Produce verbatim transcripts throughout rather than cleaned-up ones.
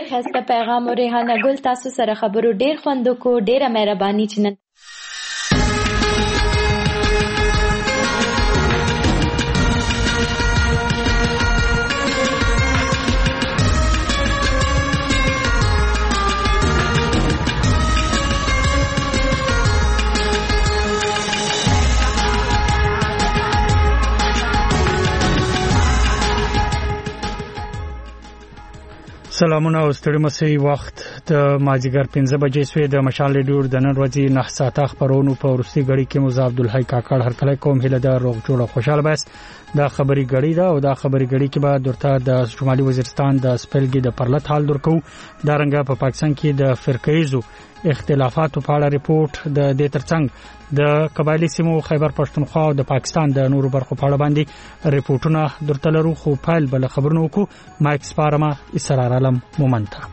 ډېر ښایسته پیغام او ریحانه ګل تاسو سره خبرو ډېر خوند وکړو. ډېره مهرباني چې نن سلامونه او ستړي مسي. وخت د ماجیګر پنځه بجې سوی. د مشال ریډیو د نن ورځې نه ساعته خبرونو په ورستي غړي کې مزه عبدالحی کاکړ هر کله کوم هله د روغ جوړه خوشاله بس دا خبري غړي دا او دا خبري غړي کې به درته د شمالي وزیرستان د سپلګي د پرلط حال درکو. دا رنګه په پاکستان کې د فرقېزو اختلافاتو په اړه ریپورت د دې ترڅنګ د قبایلی سیمو خیبر پښتونخوا او د پاکستان د نورو برخو په اړه باندې ریپورتونه درته لرو. خو فایل بل خبرونه کو مایک سپارما اسرار عالم مومنتا.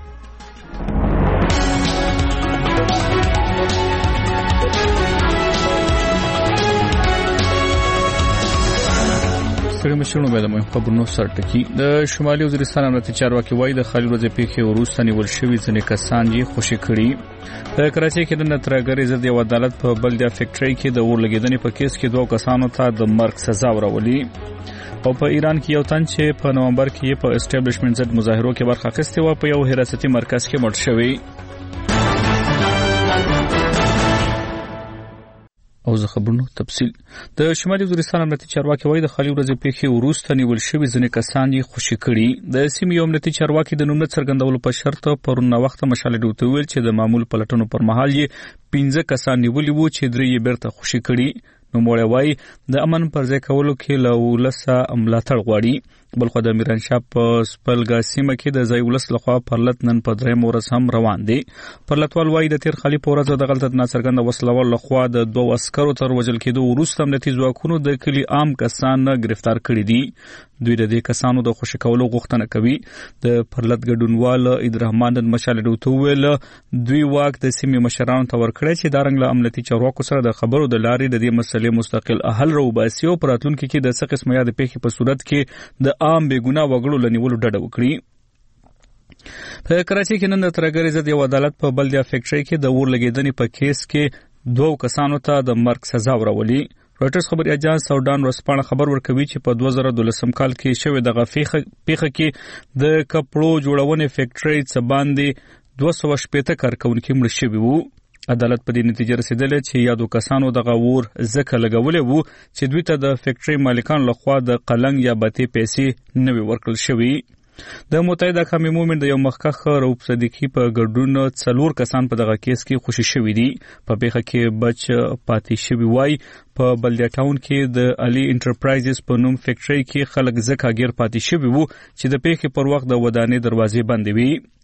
ستړي مشرونو به د مهم خبرونو سرټکی. د شمالي وزیرستان امنیتي چارواکي وایي د خالي ورځې پیښې وروسته نیول شوي ځینې کسان یې خوشي کړي. په کراچۍ کې د نترګرې ضد یو عدالت په بلدیا فیکټري کې د اور لګیدنې په کیس کې دوه کسانو ته د مرګ سزا ورولي. او په ایران کې یو تن چې په نومبر کې په اسټابلیشمنت ضد مظاهرو کې برخه اخیستې و په یو حراستي مرکز کې مړ شوی. او زه خبرونو تفصیل. د شمالي وزیرستان امنیتي چارواکي وایي د خالي ورځې پیښې وروسته نیول شوي ځینې کسان یې خوشي کړي. د سیمې یو امنیتي چارواکي د نوم نه څرګندولو په شرط پرون وخت مشال ریډیو ته ویل چې د معمول پلټنو پر مهال یې پنځه کسان نیولي وو چې درې یې بیرته خوشي کړي. نو موړی وایي د امن پر ځای کولو کې له ولسه ملاتړ غواړي. بلخو د میرانشاه په سپلګا سیمه کې د ځای ولس لخوا پرلط نن په درېیم ورځ هم روان دی. پرلطوال وایي د تیر خالي په ورځ د غلطه ناڅرګنده وسلوال لخوا د دوه عسکرو تر وژل کېدو وروسته امنیتي ځواکونو د کلي عام کسان گرفتار کړي دي. دوی د دې کسانو د خوشي کولو غوښتنه کوي. د پرلط ګډونوال عیدرحمان د مشال ریډیو ویل دوی واک د سیمې مشرانو ته ورکړی چې دا رنګ له امنیتي چارواکو سره د خبرو د لارې د دې مسلې مستقل حل راوباسي او په راتلونکي کې د څه قسمه یاد پیښې په صورت کې د عام بېګناه وګړو لنیولو ډډه وکړي. په کراچۍ کې نن د ترګرې ضد یو عدالت په بلدیا فیکټري کې د اور لګیدنې په کیس کې دوه کسانو ته د مرګ سزا ورولي. رويټرز خبري اژانس ساودان ورسپانه خبر ورکوي چې په دوه زره دولسم کال کې شوې دغه پیښه کې د کپړو جوړونې فیکټري څخه باندې دوه سوه شپېته کارکونکي مړه شوي وو. عدالت په دې نتیجه رسیدلې چې یادو کسانو دغه اور ځکه لګولې وو چې دوی ته د فیکټري مالکان لخوا د قلنګ یا بتې پیسې نه وي ورکړل شوي. د متحده قومي مومنت د یو مخکخ رؤف صدیقي په ګډون څلور کسان په دغه کیس کې خوشي شوي دي. په پیښه کې بچ پاتې شوي وای په بلدیا ټاون کې د علي انټرپرایزز په نوم فیکټري کې خلک ځکه غیر پاتې شوي وو چې د پیښې پر وخت د ودانۍ دروازې بندې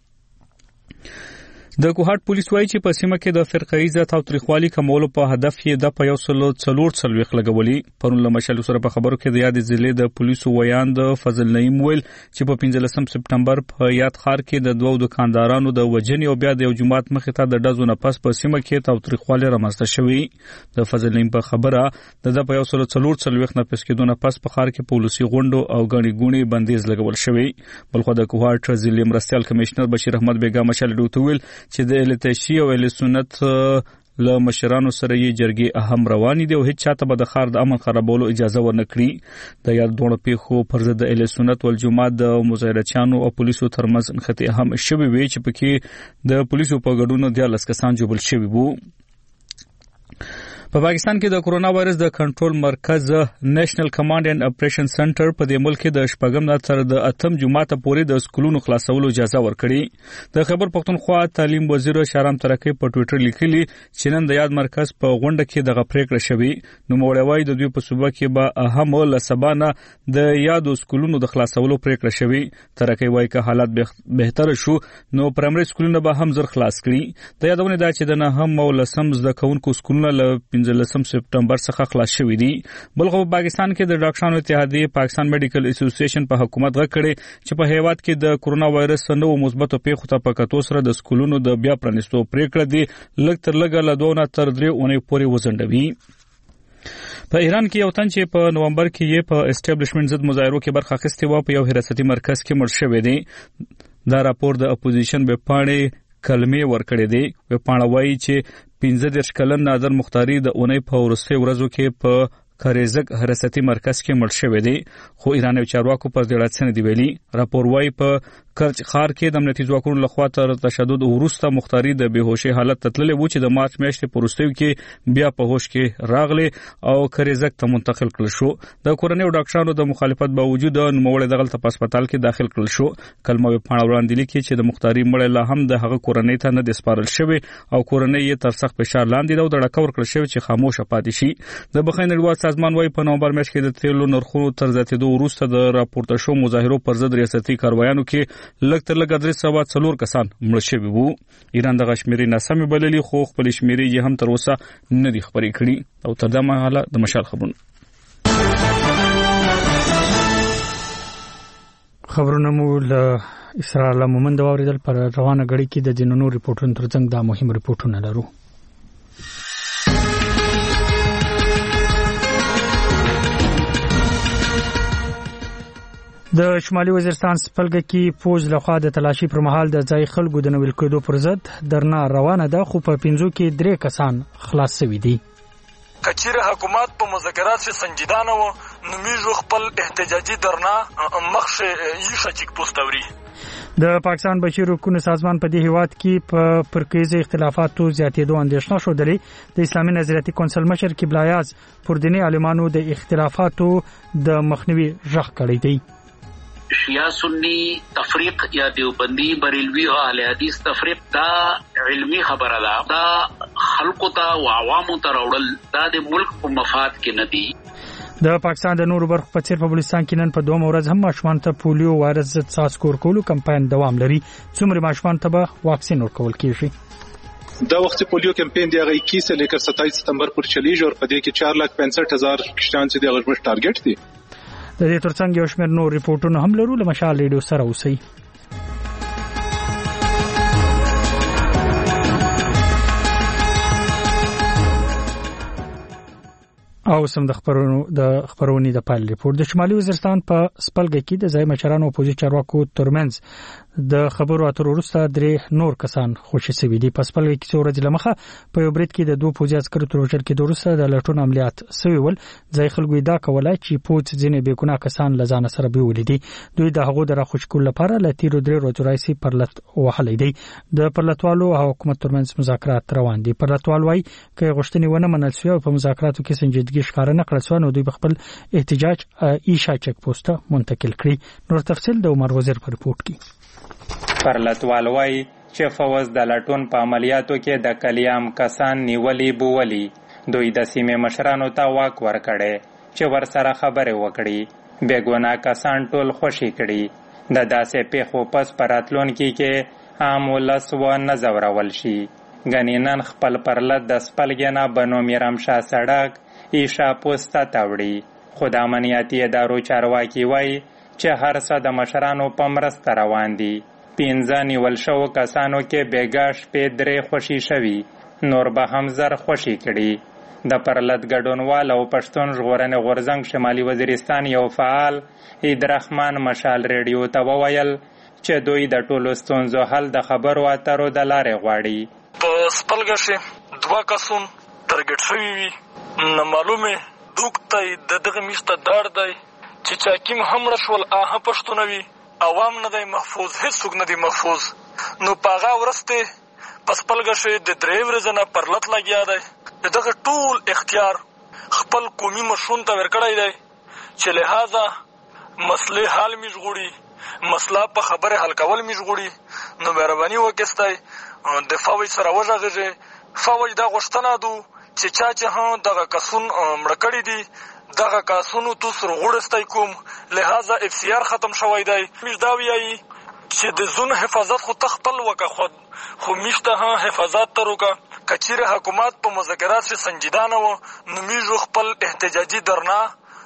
وي. د کوهاټ پولیس وایي چې په سیمه کې د فرقه‌ایزه تاوتریخوالي کمولو په هدف یې د په یو سل څلور څلوېښت لګولي. پرون له مشال سره په خبرو کې د یاد ضلع د پولیسو ویاند فضل نعیم ویل چې په پنځلسم سپټمبر په یاد ښار کې د دوو دکاندارانو د وژنې او بیا د یو جماعت مخې ته د ډزو نه پس په سیمه کې تاوتریخوالي رامنځته شوی. د فضل نعیم په خبره د په یو سل څلور څلوېښت نه پس کېدو نه پس په ښار کې پولیسي غونډو او غړي ګونې بندیز لګول شوی. بلخو د کوهاټ ضلع مرستیال کمشنر بشیر احمد بیګا مشال ډوتویل چې د التشی او ال سنت له مشرانو سره یې جرګې اهم روانې دي او هیڅ چاته به د ښار د امن خرابولو اجازه ورنکړي. د یاد دوه پیښو پر ضد د ال سنت والجماعت د مظاهرچیانو او پولیسو ترمنځ نښتې هم شوې وي چې پکې د پولیسو په ګډون دیارلس کسان جوړل شوي وو. په پاکستان کې د کورونا وایرس د کنټرول مرکز نېشنل کمانډ اینڈ اپریشن سنټر په دې ملک کې د شپږم نه تر د اتم جمعه پورې د سکولونو خلاصولو اجازه ورکړي. د خیبر پښتونخوا تعلیم وزیر شهرام ترکی په ټوئیټر لیکلي چې نن د یاد مرکز په غونډه کې دغه پریکړه شوې. نو موړوي د دوی په صوبه کې به اهم له سبانه د یادو سکولونو د خلاصولو پریکړه شوې. ترکی وایي که حالات بهتر شو نو پرایمري سکولونه به هم زر خلاص کړي. د یادونه دا چې د نه هم او لسم زده کوونکو سکولونه له پنځلسم سپټمبر څخه خلاص شوي دي. بلخو په پاکستان کې د ډاکټرانو اتحادیې پاکستان میډیکل اسوسییشن په حکومت غږ کړي چې په هیواد کې د کورونا وایرس نو مثبتو پیښو ته په کتو سره د سکولونو د بیا پرانیستو پریکړه دي لږ تر لږه له دوه نه تر درې اونۍ پورې وځنډوي. په ایران کې یو تن چې په نومبر کې یې په اسټابلیشمنت ضد مظاهرو کې برخه اخیستې و په یو حراستي مرکز کې مړ شوی دی. دا راپور د اپوزیشن وپاڼې کلمې ورکړې دي. وپاڼه وایي چې پنځه دېرش کلن نادر مختاري د اونۍ په وروستیو ورځو کې په کاریزک حراستي مرکز کې مړ شوی دی، خو ایراني چارواکو پر دې اړه څه نه دی ویلي. راپور وایي په کرچ ښار کې د امنیتي ځواکونو لخوا تر تشدد وروسته مختاري د بېهوشۍ حالت ته تللی و چې د مارچ میاشتې په وروستیو کې بیا په هوش کې راغلی او کاریزک ته منتقل کړل شو. د کورنۍ او ډاکټرانو د مخالفت باوجود نوموړی دغلته په هسپتال کې داخل کړل شو. کلمه وپاڼه وړاندې لیکي چې د مختاري مړی لا هم د هغه کورنۍ ته نه دی سپارل شوی او کورنۍ یې تر سخت فشار لاندې ده او د ډاکټر ورکړل شوی چې خاموشه پاتې شي. د بخښنې نړیوال سازمان وايي په نومبر میاشت کې د تیلو نرخونو تر زیاتېدو وروسته د راپورته شو مظاهرو پر ضد ریاستي کاروایانو کې لږ تر لږه درې سوه څلور کسان مړه شوي وو. ایران دغه شمیرې ناسمې بللې، خو خپلې شمیرې یې هم تر اوسه نه دي خپرې کړي. او تر دا مهاله د مشال خبرونه خبرونه مو له اسرار له مومند واوریدل. پر روانه غړي کې د جنونو ریپورتونو ترڅنګ دا مهم ریپورتونه لرو. د شمالي وزیرستان سپلګه کې فوج لخوا د تلاشي پر مهال د ځای خلکو د نویل کېدو پر ضد درنه روانه ده، خو په پنځو کې درې کسان خلاص شوي دي. کچیره حکومت په مذاکرات کې سنجیدانه و نو میجو خپل احتجاجي درنه مخشه یې چیک پوسټوري. د پاکستان بشري حقوقو سازمان په دې هیواد کې په پرکیزه اختلافاتو زیاتېدو اندېښنه شولې. د اسلامي نظریاتي کونسل مشر قبله اعظ پر دیني عالمانو د اختلافاتو د مخنیوي ژغ کړی دی. شیعه سنی تفریق یا دیوبندی بریلوی او اهل حدیث تفریق دا علمی خبره ده، دا خلقو ته او عوامو ته راوړل دا د ملک په مفاد کې نه دي. د پاکستان د نورو برخو په څیر په بلوچستان کې نن په دوه ورځ هم ماشومان ته پولیو وایرس ضد څاڅکي ورکولو کمپاین دوام لري. څومره ماشومان ته به واکسین ورکول کیږي؟ دا وخت پولیو کمپین دی هغه اکیس سے لیکر ستائیس ستمبر پر چلیږي او په دې کې چار لاکھ پینسٹھ ہزار کشتان چې د غږ ټارګټ دی. د دې ترڅنګ یو شمېر نور ریپورتونه هم لرو. له مشال ریډیو سره اوسئ. او سم د خبرونو د خبرونې د پایل ریپورت. د شمالي وزیرستان په سپلګه کې د ځای مشرانو او اپوزیسیون چارواکو ترمنځ د خبرو اترو وروسته درې نور کسان خوشي شوي دي. په سپلګه کې څو ورځې لمخه په یو برید کې د دوه پوځي عسکرو تر وژل کېدو وروسته د لټون عملیات شوي ول. ځای خلکو ادعا کوله چې پوځ ځینې بې ګناه کسان له ځانه سره بیولې دي. دوی د هغو د راخوشي کولو لپاره له تیرو درې ورځو راهیسې پرلت وهلی دی. د پرلتوالو او حکومت ترمنځ مذاکرات روان دي. پرلتوال وایي که غوښتنې ونه منل شوې او په مذاکراتو کې سنجیدګي ښکاره نه کړل شوه نو دوی خپل احتجاج ایشا چک پوسټ منتقل کړي. نور تفصیل د عمر وزیر په ریپورت کې. پرلتوال وایي چې فوز د لټون په عملیاتو کې د کلیام کسان نیولي بوولي. دوی د سیمې مشرانو ته واک ورکړي چې ورسره خبرې وکړي. بې ګناه کسان ټول خوشي کړي. د داسې پیښو پس په راتلونکي کې عام ولس ونه ځورول شي. ګنې نن خپل پرلت د سپلګې نه بنو میرامشاه سړک ایشا پوسټه تاوړي. خو د امنیتي ادارو چارواکي وایي چې هر څه د مشرانو په مرسته روان دي. پنځه نیول شوو کسانو کې بیګا شپې درې خوشي شوي، نور به هم زر خوشي کړي. د پرلت ګډونوال او پښتون ژغورنې غورځنګ شمالي وزیرستان یو فعال عیدرحمان مشال ریډیو ته وویل چې دوی د ټولو ستونزو حل د خبرو اترو د لارې غواړي. په سپلګه کې دوه کسان ټارګټ شوي وي. نه معلومه دوکتای د دغه میشته دار دی چې چاکیم هم رشول آها پښتونوي عوام نه دی محفوظ، هیڅوک نه دی محفوظ. نو پاغه ورسته پس پلګشه د درې ورځې نه پرلت لګیا دی. دغه ټول اختیار خپل قومي مشرون ته ورکړی دی چې لہذا مسلې حل میژغوړي، مسله په خبره حل کول میژغوړي. نو مهرباني وکړئ د فوج سره وژغږئ. فوج دا غوښتنه دو چې چا چې هم دغه کسون مړه کړي دي دغه کسونو تو سر غوړستی کوم، لہذا اف سی آر ختم شوی دی. میش دا ویایي چې د زون حفاظت خو تخپل وکه خود خو میشته هم حفاظت تر وکه. کچیره حکومت په مذاکرات کې سنجیدانه و نو میژو خپل احتجاجي درنه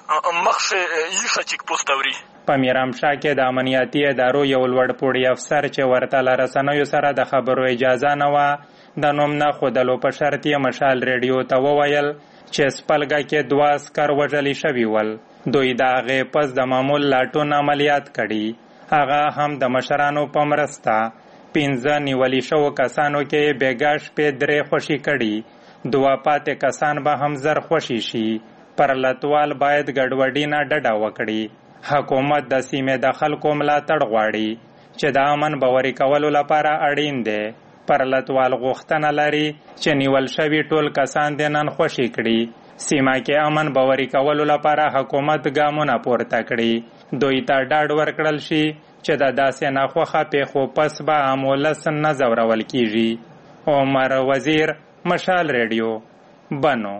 مخشه یې چیک پوسټوري. په میرامشاه کې د امنیتي ادارو یو لوړ پوړی افسر چې ورته له رسنیو سره د خبرو اجازه نه وه د نوم نه ښودلو په شرط یې مشال ریډیو ته وویل چې سپلګه کې دوه عسکر وژلي شوي ول. دوی د هغې پس د معمول لاټون عملیات کړي. هغه هم د مشرانو په مرسته پنځه نیولي شوو کسانو کې بیګا شپې درې خوشي کړي، دوه پاتې کسان به هم زر خوشي شي. پرلتوال باید ګډوډي نه ډډه وکړي. حکومت د سیمې د خلکو ملاتړ غواړي چې د امن باوري کولو لپاره اړین دی. پرلتوال غوښتنه لري چې نیول شوي ټول کسان د نن خوشي کړي. سیمه کې امن باوري کولو لپاره حکومت ګامونه پورته کړي. دوی ته ډاډ ورکړل شي چې د داسې ناخوښه پیښو پس به عام ولس نه ځورول کیږي. عمر وزیر، مشال ریډیو، بنو.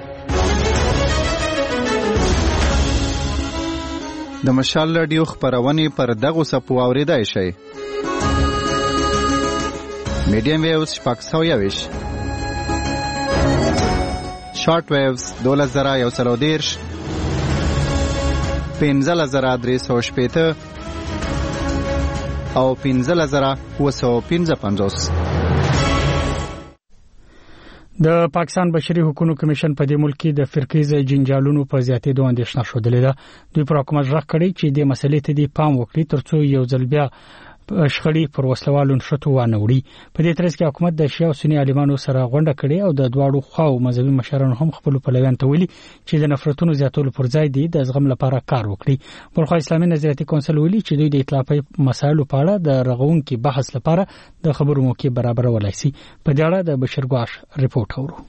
د مشال ریډیو خپرونې پر دغو څپو اورېدای شئ. میډیم ویوز شپږ سوه یوویشت، شارټ ویوز دولس زره یو سل او دېرش، پنځلس زره درې سوه شپېته او پنځلس زره اووه سوه پنځه پنځوس. د پاکستان بشري حقوقو کمیشن په دې ملک کې د فرقیز جنجالونو په زیاتېدو اندېښنه ښودلې ده. دوی پر حکومت غږ کړی چې د مسلې ته دې پام وکړي ترڅو یو ځل بیا شخړې پر وسلوالو نښتو وانه وړي. په دې ترڅ کې حکومت د شیعه او سني عالمانو سره غونډه کړې او د دواړو خواو مذهبي مشرانو هم خپل پلویان ته ویلي چې د نفرتونو زیاتولو پر ځای دی د زغم لپاره کار وکړي. بلخو اسلامي نظریاتي کونسل ویلي چې دوی د اطلاعي مسایلو په اړه د رغونکي بحث لپاره د خبرو موقع برابرولای شي. په دې اړه د بشیر ګواش رپورټ اورو.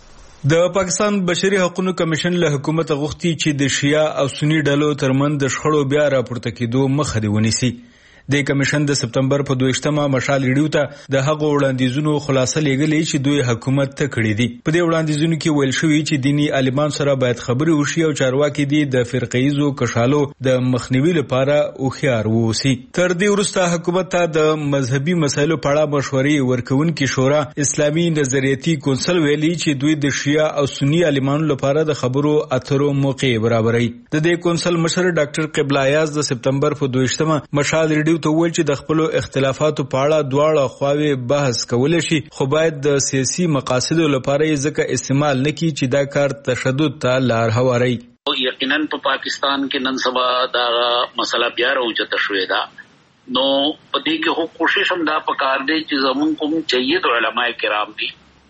د پاکستان بشري حقوقو کمیشن له حکومت غوښتي چې د شیعه او سني ډلو ترمنځ د شخړو بیا راپورته کېدو مخه دی ونیسي. د کمیشن د سپتمبر په دویشتمه مشال ریډیو ته د هغو وړاندیزونو خلاصه لیږلې چې دوی حکومت ته کړې دي. په دې وړاندیزونو کې ویل شوی چې دینی عالمان سره باید خبرې وشي او چارواکي دي د فرقه‌ایزو کشالو د مخنیوي لپاره هوښیار ووسی. تر دې وروسته حکومت ته د مذهبي مسایلو په اړه مشورې ورکوونکي شورا اسلامي نظریاتي کونسل ویلي چې دوی د شیعه او سني عالمانو لپاره د خبرو اترو موقع برابري. د دې کونسل مشر ډاکټر قبله ایاز د سپتمبر په دویشتمه مشال ریډیو ته ویل چې د خپل اختلافاتو په اړه دواړه خواوې بحث کولای شي، خو باید د سیاسي مقاصدو لپاره یې ځکه استعمال نه کړي چې دا کار تشدد ته لار هواروي. یقینا په پاکستان کې نن سبا دا مسله بیا راوچته شوې ده، نو په دې کې هو کوشش هم دا پکار دی چې زمون کوم جید علماء کرام دي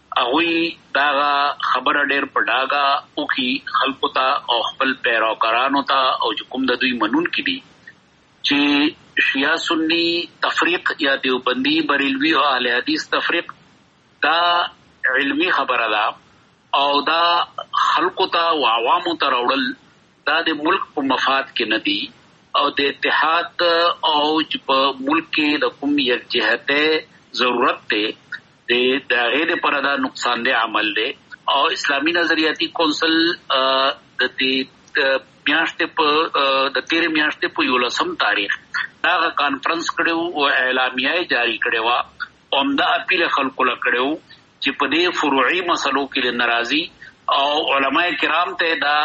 هغه دا خبره ډېر پډاګه او کی خلکو ته او خپل پیروکارانو ته او کوم د دوی منون کې دي چې شیعه سنی تفریق یا دیوبندی بریلوی او اهل حدیث تفریق دا علمی خبره ده او دا خلقو ته او عوامو ته راوړل دا د ملک په مفاد کې نه دي او د اتحاد او په ملک کې د کوم یکجهته ضرورت ده د دغه لپاره دا نقصان دی عمل دی. او اسلامی نظریاتی کونسل د دې میاشتې په د تیرې میاشتې په یولسم تاریخ دا کانفرنس کړو او اعلامیه جاری کړو او دا اپیل خلکو له کړو چې په دې فروعي مسلو کې ناراضي او علماء کرام ته دا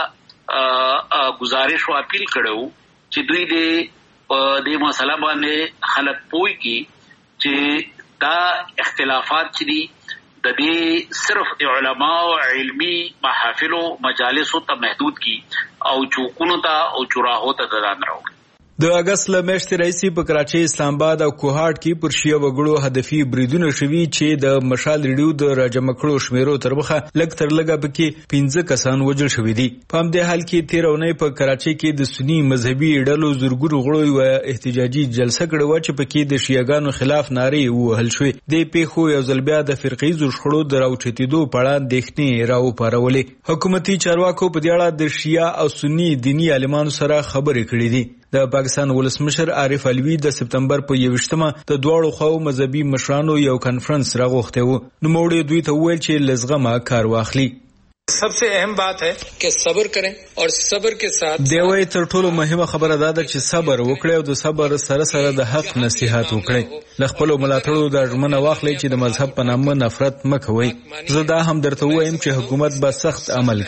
گزارش او اپیل کړو چې دوی دې د مسله باندې خلک پوي کی چې دا اختلافات چې دي د دې صرف علماء او علمی محافل او مجالس ته محدود کی او چوکونو ته او چراغو ته ځان راوړي. د اگست ل میاشتې راځي په کراچۍ، اسلام آباد او کوهاټ کې پر شیعه وګړو هدفي بریدونه شوي چې د مشال ریډیو د راجمع کړو شمیرو تر مخه لږ تر لږه پکې پنځه کسان وژل شوي دي. په همدې حال کې تیر اونۍ په کراچۍ کې د سني مذهبي ډلو زورګونو غړو یوه احتجاجي جلسه کړې وه چې پکې د شیعهګانو خلاف نارې ووهل شوې. دې پیښو یو ځل بیا د فرقه‌ایزو شخړو د راوچتېدو په اړه اندېښنې راوپارولې. حکومتي چارواکو په دې اړه د شیعه او سني دیني عالمانو سره خبرې کړې دي. د پاکستان ولسمشر عارف علوي د سپتمبر په یوشتمه د دواړو خواو مذهبي مشرانو یو کانفرنس راغوښتی و. نوموړي دوی ته وویل چې له زغمه کار واخلي. सबसे अहम बात है कि सब्र करें और सब्र के साथ دیوی تر ټولو مهمه خبره دا ده چې صبر وکړئ او د صبر سره سره د حق نصيحت وکړئ. ل خپل ملاتړو د ژمنه واخلئ چې د مذهب په نامه نفرت مکوئ. زه دا هم درته وایم چې حکومت به سخت عمل کوي.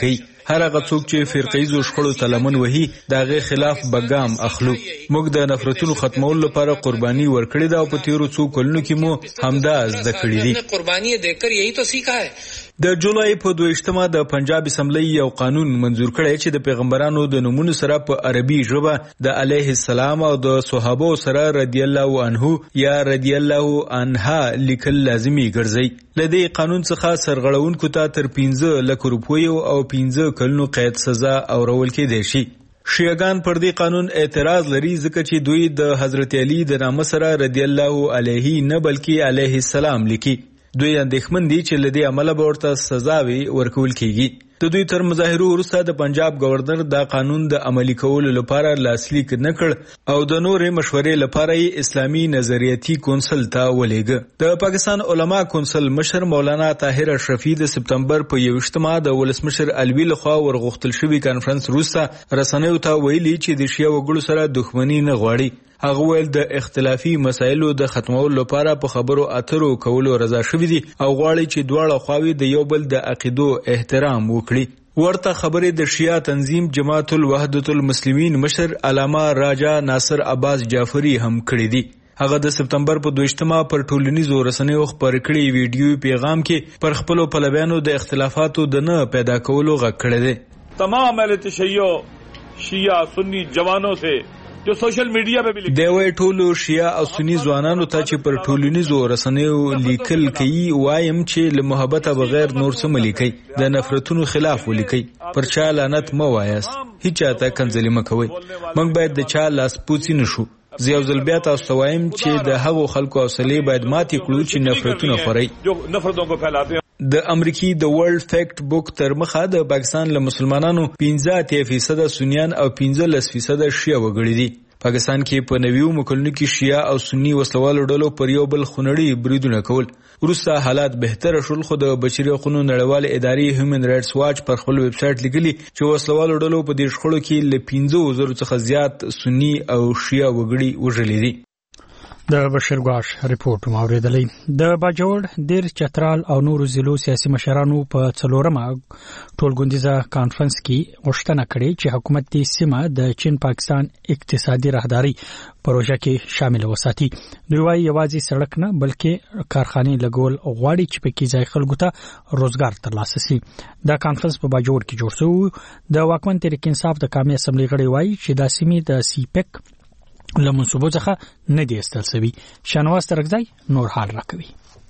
هر هغه څوک چې فرقه‌ایزو شخړو ته لمن وهي دغه خلاف بګام اخلو. موږ د نفرتونو ختمولو لپاره قرباني ورکړې ده او په تیرو څو کلونو کې مو همدا زده کړې دي. قرباني دیکر یہی تو سیکھا ہے. د جولای په دویشتمه د پنجاب اسمبلی یو قانون منزور کړی چې د پیغمبرانو د نومونو سره په عربي ژبه د علیه السلام او د صحابه سره رضی الله عنه یا رضی الله عنها لیکل لازمي ګرځي. لدې قانون څخه سرغړونکو ته تر پنځه لک روپیو او پنځه کلونو قید سزا اورول کېدای شي. شیعاګان پر دې قانون اعتراض لري ځکه چې دوی د حضرت علی د نامه سره رضی الله علیه نه بلکې علیه السلام لیکي. دوی اندېښمن دي چې لدې عمله به ورته سزاوي ورکول کیږي. د دوی تر مظاهرو وروسته د پنجاب گورنر دا قانون د عملي کولو لپاره لاسلیک نه کړ او د نورې مشورې لپاره یې اسلامي نظریاتي کونسل ته ولېږه. د پاکستان علما کونسل مشر مولانا طاهر اشرفي د سپتمبر په یوویشتمه د ولسمشر الوی لخوا ورغوښتل شوي کانفرنس وروسته رسنیو ته ویلي چې د شیعه وګړو سره دښمني نه غواړي. هغه ویل د اختلافي مسایلو د ختمولو لپاره په خبرو اترو کولو رضا شوي دي او غواړي چې دواړه خواوې د یو بل د عقیدو احترام وکړي. ورته خبرې د شیعه تنظیم جماعت الوحدة المسلمین مشر علامه راجا ناصر عباس جعفری هم کړی دي. هغه د سپتمبر په دویشتمه پر ټولنیزو رسنیو خپور کړی ویډیو پیغام کې پر خپلو پلویانو د اختلافاتو د نه پیدا کولو غږ کړی دی. تمام اهل تشیع شیعه سنی جوانوں سے جو سوشل میډیا په بلی دی وای ټولو شیعه او سنی ځوانانو ته چې پر ټولنیزو رسنیو لیکل کوي وایم چې له محبت بغیر نور څه ملیکي د نفرتونو خلاف ولیکي پر چا لعنت مو وایاست هیڅ چاته کنځلې مکوي. موږ باید د چا لاس پوڅی نشو. زه یو ځل بیا تاسو ته وایم چې د هغو خلکو حوصلې باید ماتې کړو چې نفرتونه خوري. جو نفرتوں کو پھیلاتے ہیں. د امریکای د ورلد فیکټ بوک تر مخه د پاکستان له مسلمانانو پنځه فیصد سنیان او پنځه فیصد شیعه وګړي دي. پاکستان کې په نویو مکلونو کې شیعه او سنی وسلوالو ډلو پر یو بل خونړي بریدونه کول. وروسته حالات بهتره شول خو د بشري حقوقو نړیوال ادارې هیومن رائټس واچ پر خپل ویب سټ لیکلي چې وسلوالو ډلو په دې شخړو کې له پنځه زره څخه زیات سنی او شیعه وګړي وژلي دي. د بشیر غاش ریپورت موریدلې. د باجوړ ډیر چترال او نورو ضلعو سیاسي مشرانو په څلورمه ټولګوندیزه کانفرنس کې غوښتنه کړې چې حکومت دې سیمه د چین پاکستان اقتصادي راهداري پروژه کې شامل وساتي. دوی وايي یوازې سړک نه بلکې کارخانې لګول غواړي چې پکې ځای خلکو ته روزګار ترلاسه شي. دا کانفرنس په باجوړ کې جوړ شو. د واکمن تحریک انصاف د قومي اسمبلی غړي وايي چې د سیمې د سیپک لمنصوبو څخه نه دی استل سوي. شنواز ترغځای نور حال راکوي.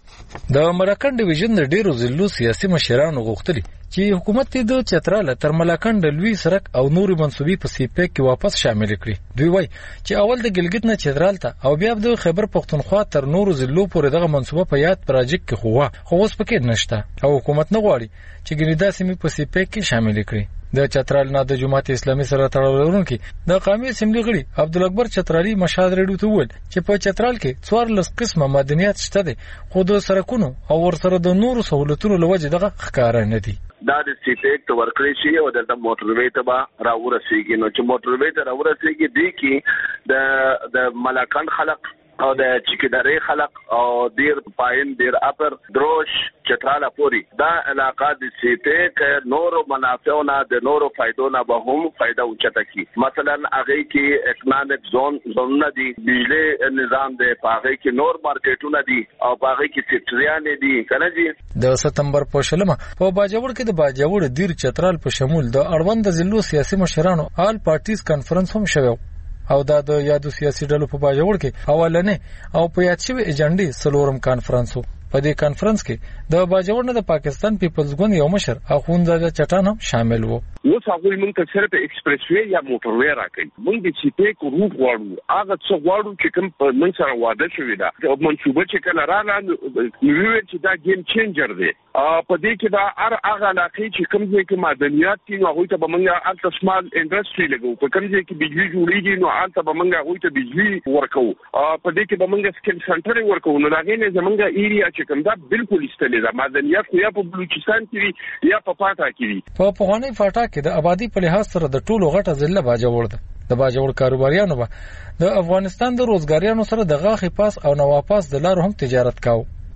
د مراکند ډیویژن د ډیرو ضلعو سیاسي مشرانو غوښتلي چې حکومت د چترال تر ملاکند لوی سرک او نوري منصوبي په سیپک کې واپس شامل کړي. دوی وایي چې اول د ګلګت نه چترال ته او بیا د خیبر پختونخوا تر نورو ضلعو پورې دغه منصوبه په یاد پروژیکټ کې خو خو اوس پکې نشته او حکومت نه غواړي چې ګریدا سیمې په سیپک کې شامل کړي. د چترال نه د جماعت اسلامي سره تړاو لرونکي د قومي اسمبلی غړي عبدالاکبر چترالی مشهد ریډیو ته وویل چې په چترال کې څوارلس قسمه معدنیات شته دي خو د سرکونو او ورسره د نورو سہولتونو لوجه دغه ښکارا نه دي. دا د سیټیک ته ورکړی شي او د موټروي ته به راورسیږي. نو چې موټروي ته راورسیږي دی کې د د ملاکند خلق او د چیکداري خلق او ډیر پاین ډیر اپر دروش چتراله پوری دا علاقہ د سیټیک نورو منافعونه د نورو فائدونه به هم فائدہ اوچته کی. مثلا هغه کې اکنامک زون زون دی بجلی نظام دی هغه کې نور مارکیټونه دي او هغه کې فیکټریانه دي کنه جی. د سپتمبر په شلمه په باجوړ کې د باجوړ ډیر چترال په شمول د اړوند ضلعو سیاسي مشرانو آل پارټیز کانفرنس هم شوی او دا د یادو سیاسي ډلو په باجوړ کې اولنې او په یاد شوی ایجنډي سلورم کانفرنس وو. په دې کانفرنس کې د باجوړ نه د پاکستان پیپلز ګوند یو مشر اخوندزاده چټان هم شامل وو. اوس هغه موږ ته صرف ایکسپریس وی یا موټر وی راکړي. موږ د سیټیک روپ غواړو هغه څه غواړو چې کوم په موږ سره واده شوی دا او منصوبه چې کله رااله نو وی چې دا گیم چینجر دی. په دې کې دا هر هغه علاقې چې کوم ځای کې معدنیات دي نو هغه ته به موږ الټ سمال انډستری لګو. په کوم ځای کې بجلی جوړیږي نو الټ به موږ هغه ته بجلی ورکو. په دې کې به موږ سکل سنټر ورکو. نو دا غینه زمونږه ایریا چې کوم دا بالکل استلې دا معدنیات خو یا په بلوچستان کې یا په پاتا کې. په پخوانی فاټا کې د آبادی په لحاظ سره د ټولو غټه ضلع باجوړ ده. د باجوړ کاروباریانو به د افغانستان د روزګاریانو سره د غاخي پاس او نواپاس د لارو هم تجارت کاو.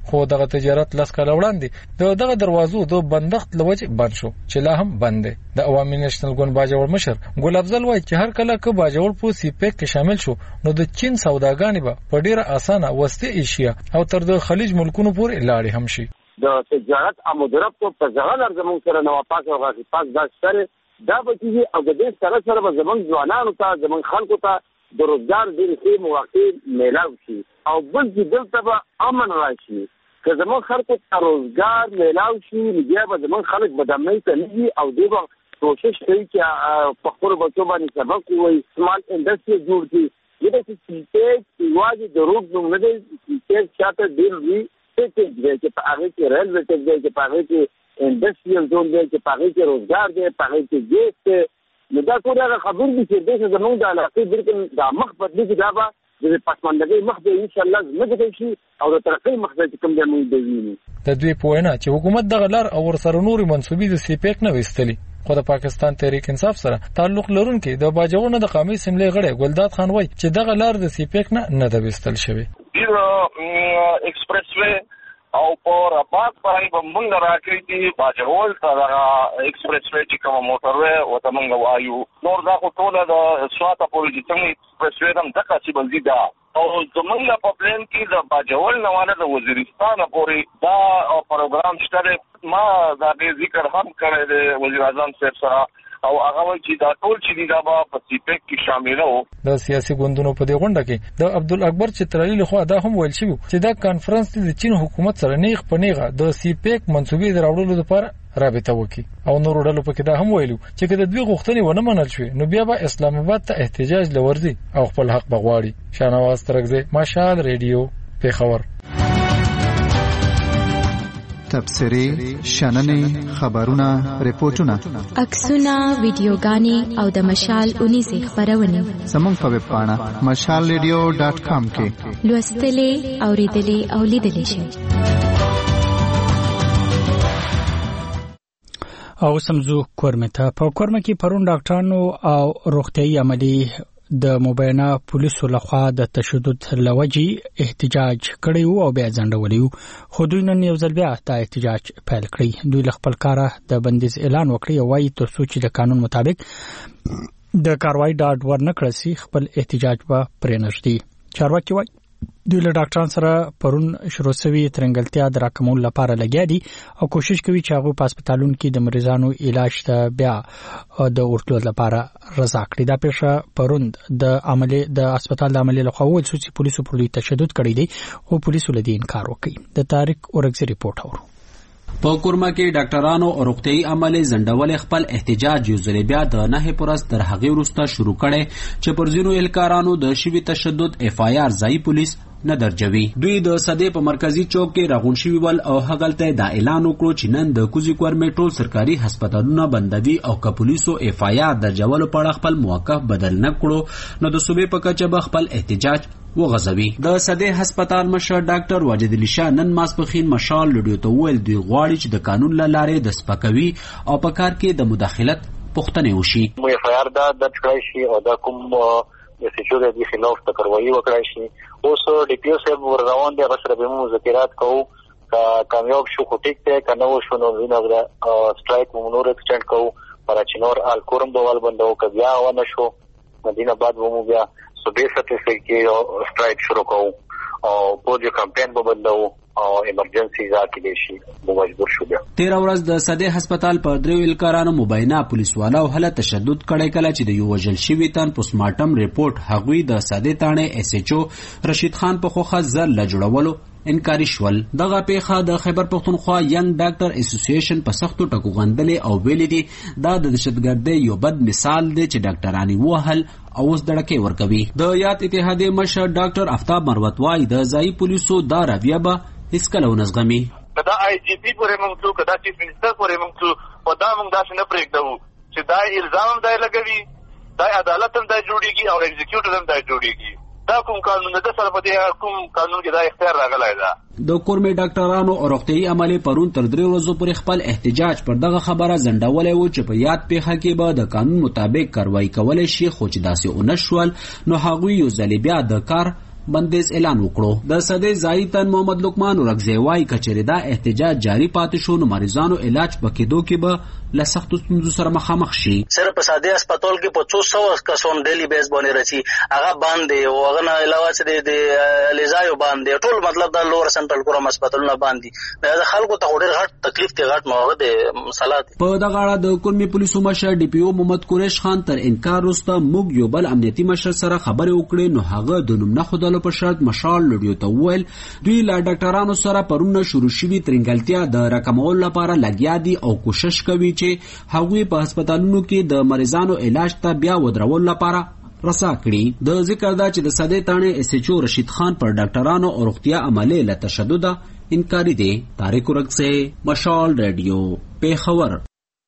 خو دغه تجارت لاس کاله وړاندې د دغه دروازو د بندښت لوجه بند شو چې لا هم بند دی. د عوامي نېشنل ګوند باجوړ مشر ګل افضل وایي چې هر کله که باجوړ په سی پیک کې شامل شو نو د چین سوداګانې به په ډیره اسانه وسطي ایشیا او تر د خلیج ملکونو پورې لاړې هم شي. د تجارت امودرب په ځغل زموږ سره نو پاک او غاښ پاک دا سره دا به چې او د دې سره سره به زموږ ځوانانو ته زموږ خلکو ته د روزګار ډېرې ښې مواقع میلاو شي او بل چې دلته به امن راشي. که زموږ خلکو ته روزګار میلاو شي بیا به زموږ خلک بدامنۍ ته نه ځي او دوی به کوشش کوي چې په خپلو بچو باندې سبق ووایي، سمال انډسټري جوړ کړي. ځکه چې سیپیک یوازې د روډ نوم نه دی، سیپیک شاته ډېر لوی پیکیج دی چې په هغې کې ریلوې ټیک دی، چې په هغې کې انډسټریل زون دی، چې په هغې کې روزګار دی، په هغې کې ګیس دی. نو دا ټول هغه خبرې دي چې دې زموږ د علاقې بلکې دا مخ بدلي چې دا به د پسماندګۍ مخ به انشاءالله زموږ شي او د ترقۍ مخ به چې کوم دی موږ به وینو. د دوی په وینا چې حکومت دغه لار او ورسره نورې منصوبې د سیپیک نه ویستلي، خو د پاکستان تحریک انصاف سره تعلق لرونکي د باجوړ نه د قومي اسمبلی غړی ګلداد خان وایي چې دغه لار د سیپیک نه نه ده ویستل شوې. ایکسپریس وے او پر اباد پای په موږ راکړی دي باجوړ ته دا ایکسپریس وے چې کوم موټر وې او ته موږ وایو نور دا خو ټول د سواته پورې چې څنګه ایکسپریس وے هم دغه چې بلځي دا او زموږ په پلان کې د باجوړ نه والا د وزیرستان پورې دا پروګرام شته. ما دا به ذکر هم کړی دی وزیر اعظم صاحب سره او هغه وایي چې دا ټول چې دی دا په سیپیک کې شامل وو. د سیاسي ګوندونو په دې غونډه کې د عبدالاکبر چترالی لخوا دا هم ویل شوی چې دا کانفرنس د چین حکومت سره نیغ په نیغه د سیپیک منسوبې دراوړلو لپاره رابطه وکړي او نور ډلو په کې دا هم ویلو چې که د دوی غوښتنې ونه منل شوې نو بیا به اسلام آباد ته احتجاج لورځي او خپل حق بغواړي. شاهنواز ترکزی، ماشال ریډیو، پیښور. تبصرې، شننې، خبرونه، ریپورتونه، عکسونه، ویډیوګانې او د مشال اونیزې خبرونه زموږ په ویب پاڼه مشال ریډیو ډاټ کام کې لوستلې، اوریدلې او لیدلې شئ. او سمزو کورمه ته په کورمه کې پرون ډاکټرانو او روغتيایي عملي د مبینه پولیسو لخوا د تشدد لوجي احتجاج کړی او بیا ځنډولی وو، خو دوی نن یو ځل بیا دا احتجاج پیل کړی. دوی خپل کاره د بندیز اعلان وکړی او وايي ترڅو چې د قانون مطابق د کاروایی ډاډ ورنکړل شي خپل احتجاج به پرې نږدي. چارواکي وايي دوی له ډاکټرانو سره پرون شروع شوی ترنګلتیا دراکمول لپاره لګیا دي او کوشش کوي چې هغه په هسپتالونو کې د مریضانو علاج ته بیا د ورتلو لپاره رضا کړي. دا پیښه پرون د عملي د هسپتال د عملي لخوا ویل شو چې پولیسو پر دوی تشدد کړی دی او پولیسو له دې انکار وکړي. د طارق اورګزي ریپورت اورو. په کورما کې ډاکټرانو او روغتيایي عملي زندول خپل احتجاج یو ځل بیا د نه پرست تر هغه وروسته شروع کړي چې پر ځینو الکارانو د شوی تشدد اف آی آر ځای پولیس نه درجوي. دوی د صدې په مرکزی چوک کې راغون شوی ول او هغلته دا اعلان وکړو چې نن د کوزي کورمه ټول سرکاري هسپتالونه بندوي او که پولیسو اف آی آر درجولو په اړه خپل موقف بدل نه کړو نو د صوبې په کچه به خپل احتجاج وغځوي. د صدې هسپتال مشر ډاکټر واجد علي شاه نن ماسپخین مشال لډیو ته ویل دوی غواړي چې د قانون له لارې د سپکوي او په کار کې د مداخلت پوښتنه وشي. مو اف آی آر دا د کړی شي او دا کوم د سچو د خلاف د کاروایی وکړای شي. اوس ډي پی او صاحب ورغون دي غسر به مذاکرات کوو کا کامیاب شو خو ټیک ته کنه و شو نو وینو سټرایک مونږ ایکسټند کوو پر چنور الکورم دوال بندو ک بیا و نه شو مدینه بعد ومو بیا صبح سطح کې سټرایک شروع کوو او په دې کمپاین به بدلو او ایمرجنسي ځکه دې شي مو مجبور شو بیا. تیر ورځ د صدې هسپتال په دریو الکارانو مبینه پولیسوالو هله تشدد کړي کله چې د یو وجل شوی تن پوسټمارټم ریپورت هغوی د صدې تانه ایس ایچ او رشید خان په خوخه زر ل جوړولو انکاری شول. دغه پیښه د خیبر پښتونخوا ینګ ډاکټر اسوسییشن په سختو ټکو غندلې او ویلې دي دا د دهشتګردۍ یو بد مثال دی چې ډاکټرانی وهل او اوس دړکې ورکوي. د یاد اتحادیې مشر ډاکټر افتاب مروت وايي د ځای پولیسو دا رویه به هیڅکله ونه زغمي. کدا آی جی پی پورې موږ څو کدا چیف منسٹر پورې موږ څو او دا موږ داسې نه پرېږدو چې دا الزام هم دای لګوي، دا عدالت هم دای جوړیږي او ایگزیکیوټر هم دای جوړیږي. دا کوم قانون د سره په دې کوم قانون کې دا اختیار راغلی دا. د کورمې ډاکټرانو او روغتيایي عملي پرون تر درې ورځې پورې خپل احتجاج پر دغه خبره ځنډولې و چې په یاد پیښه کې به د قانون مطابق کاروایی کولای شي، خو چې داسې ونه شول نو هغوی یو ځل بیا د کار بندیز اعلان وکړو. د صدې ځایي تن محمد لقمان ورکزی وایي کچېرې دا احتجاج جاری پاتې شو نو مریضانو علاج په کېدو کې به له سختو ستونزو سره مخامخ شي. صرف په ساده هسپتال کې په څو سوه کسان ډیلی بیس باندې راځي هغه باندې او هغه نه علاوه چې د لیزایو باندې ټول مطلب د لور سنټرل کوم هسپتالونه باندې د خلکو ته ډېر غټ تکلیف ته غټ مواد مسالات. په دغه اړه د کورمي پولیسو مشر ډي پی او محمد قریش خان تر انکار وروسته موږ یو بل امنیتي مشر سره خبرې وکړې نو هغه د نوم نه ښودلو په شرط مشال لډیو ته وویل دوی له ډاکټرانو سره پرونه شروع شوي ترنګلتیا د رقمولو لپاره لګیا دي او کوشش کوي چې هغوی په هسپتالونو کې د مریضانو علاج ته بیا ودرولو لپاره رسا کړي. د ذکر دا چې د صدې تانې اس ایچ او رشید خان پر ډاکټرانو او روغتیا عملې له تشدد انکاری دي. طارق ورکزی مشال رادیو پیښور.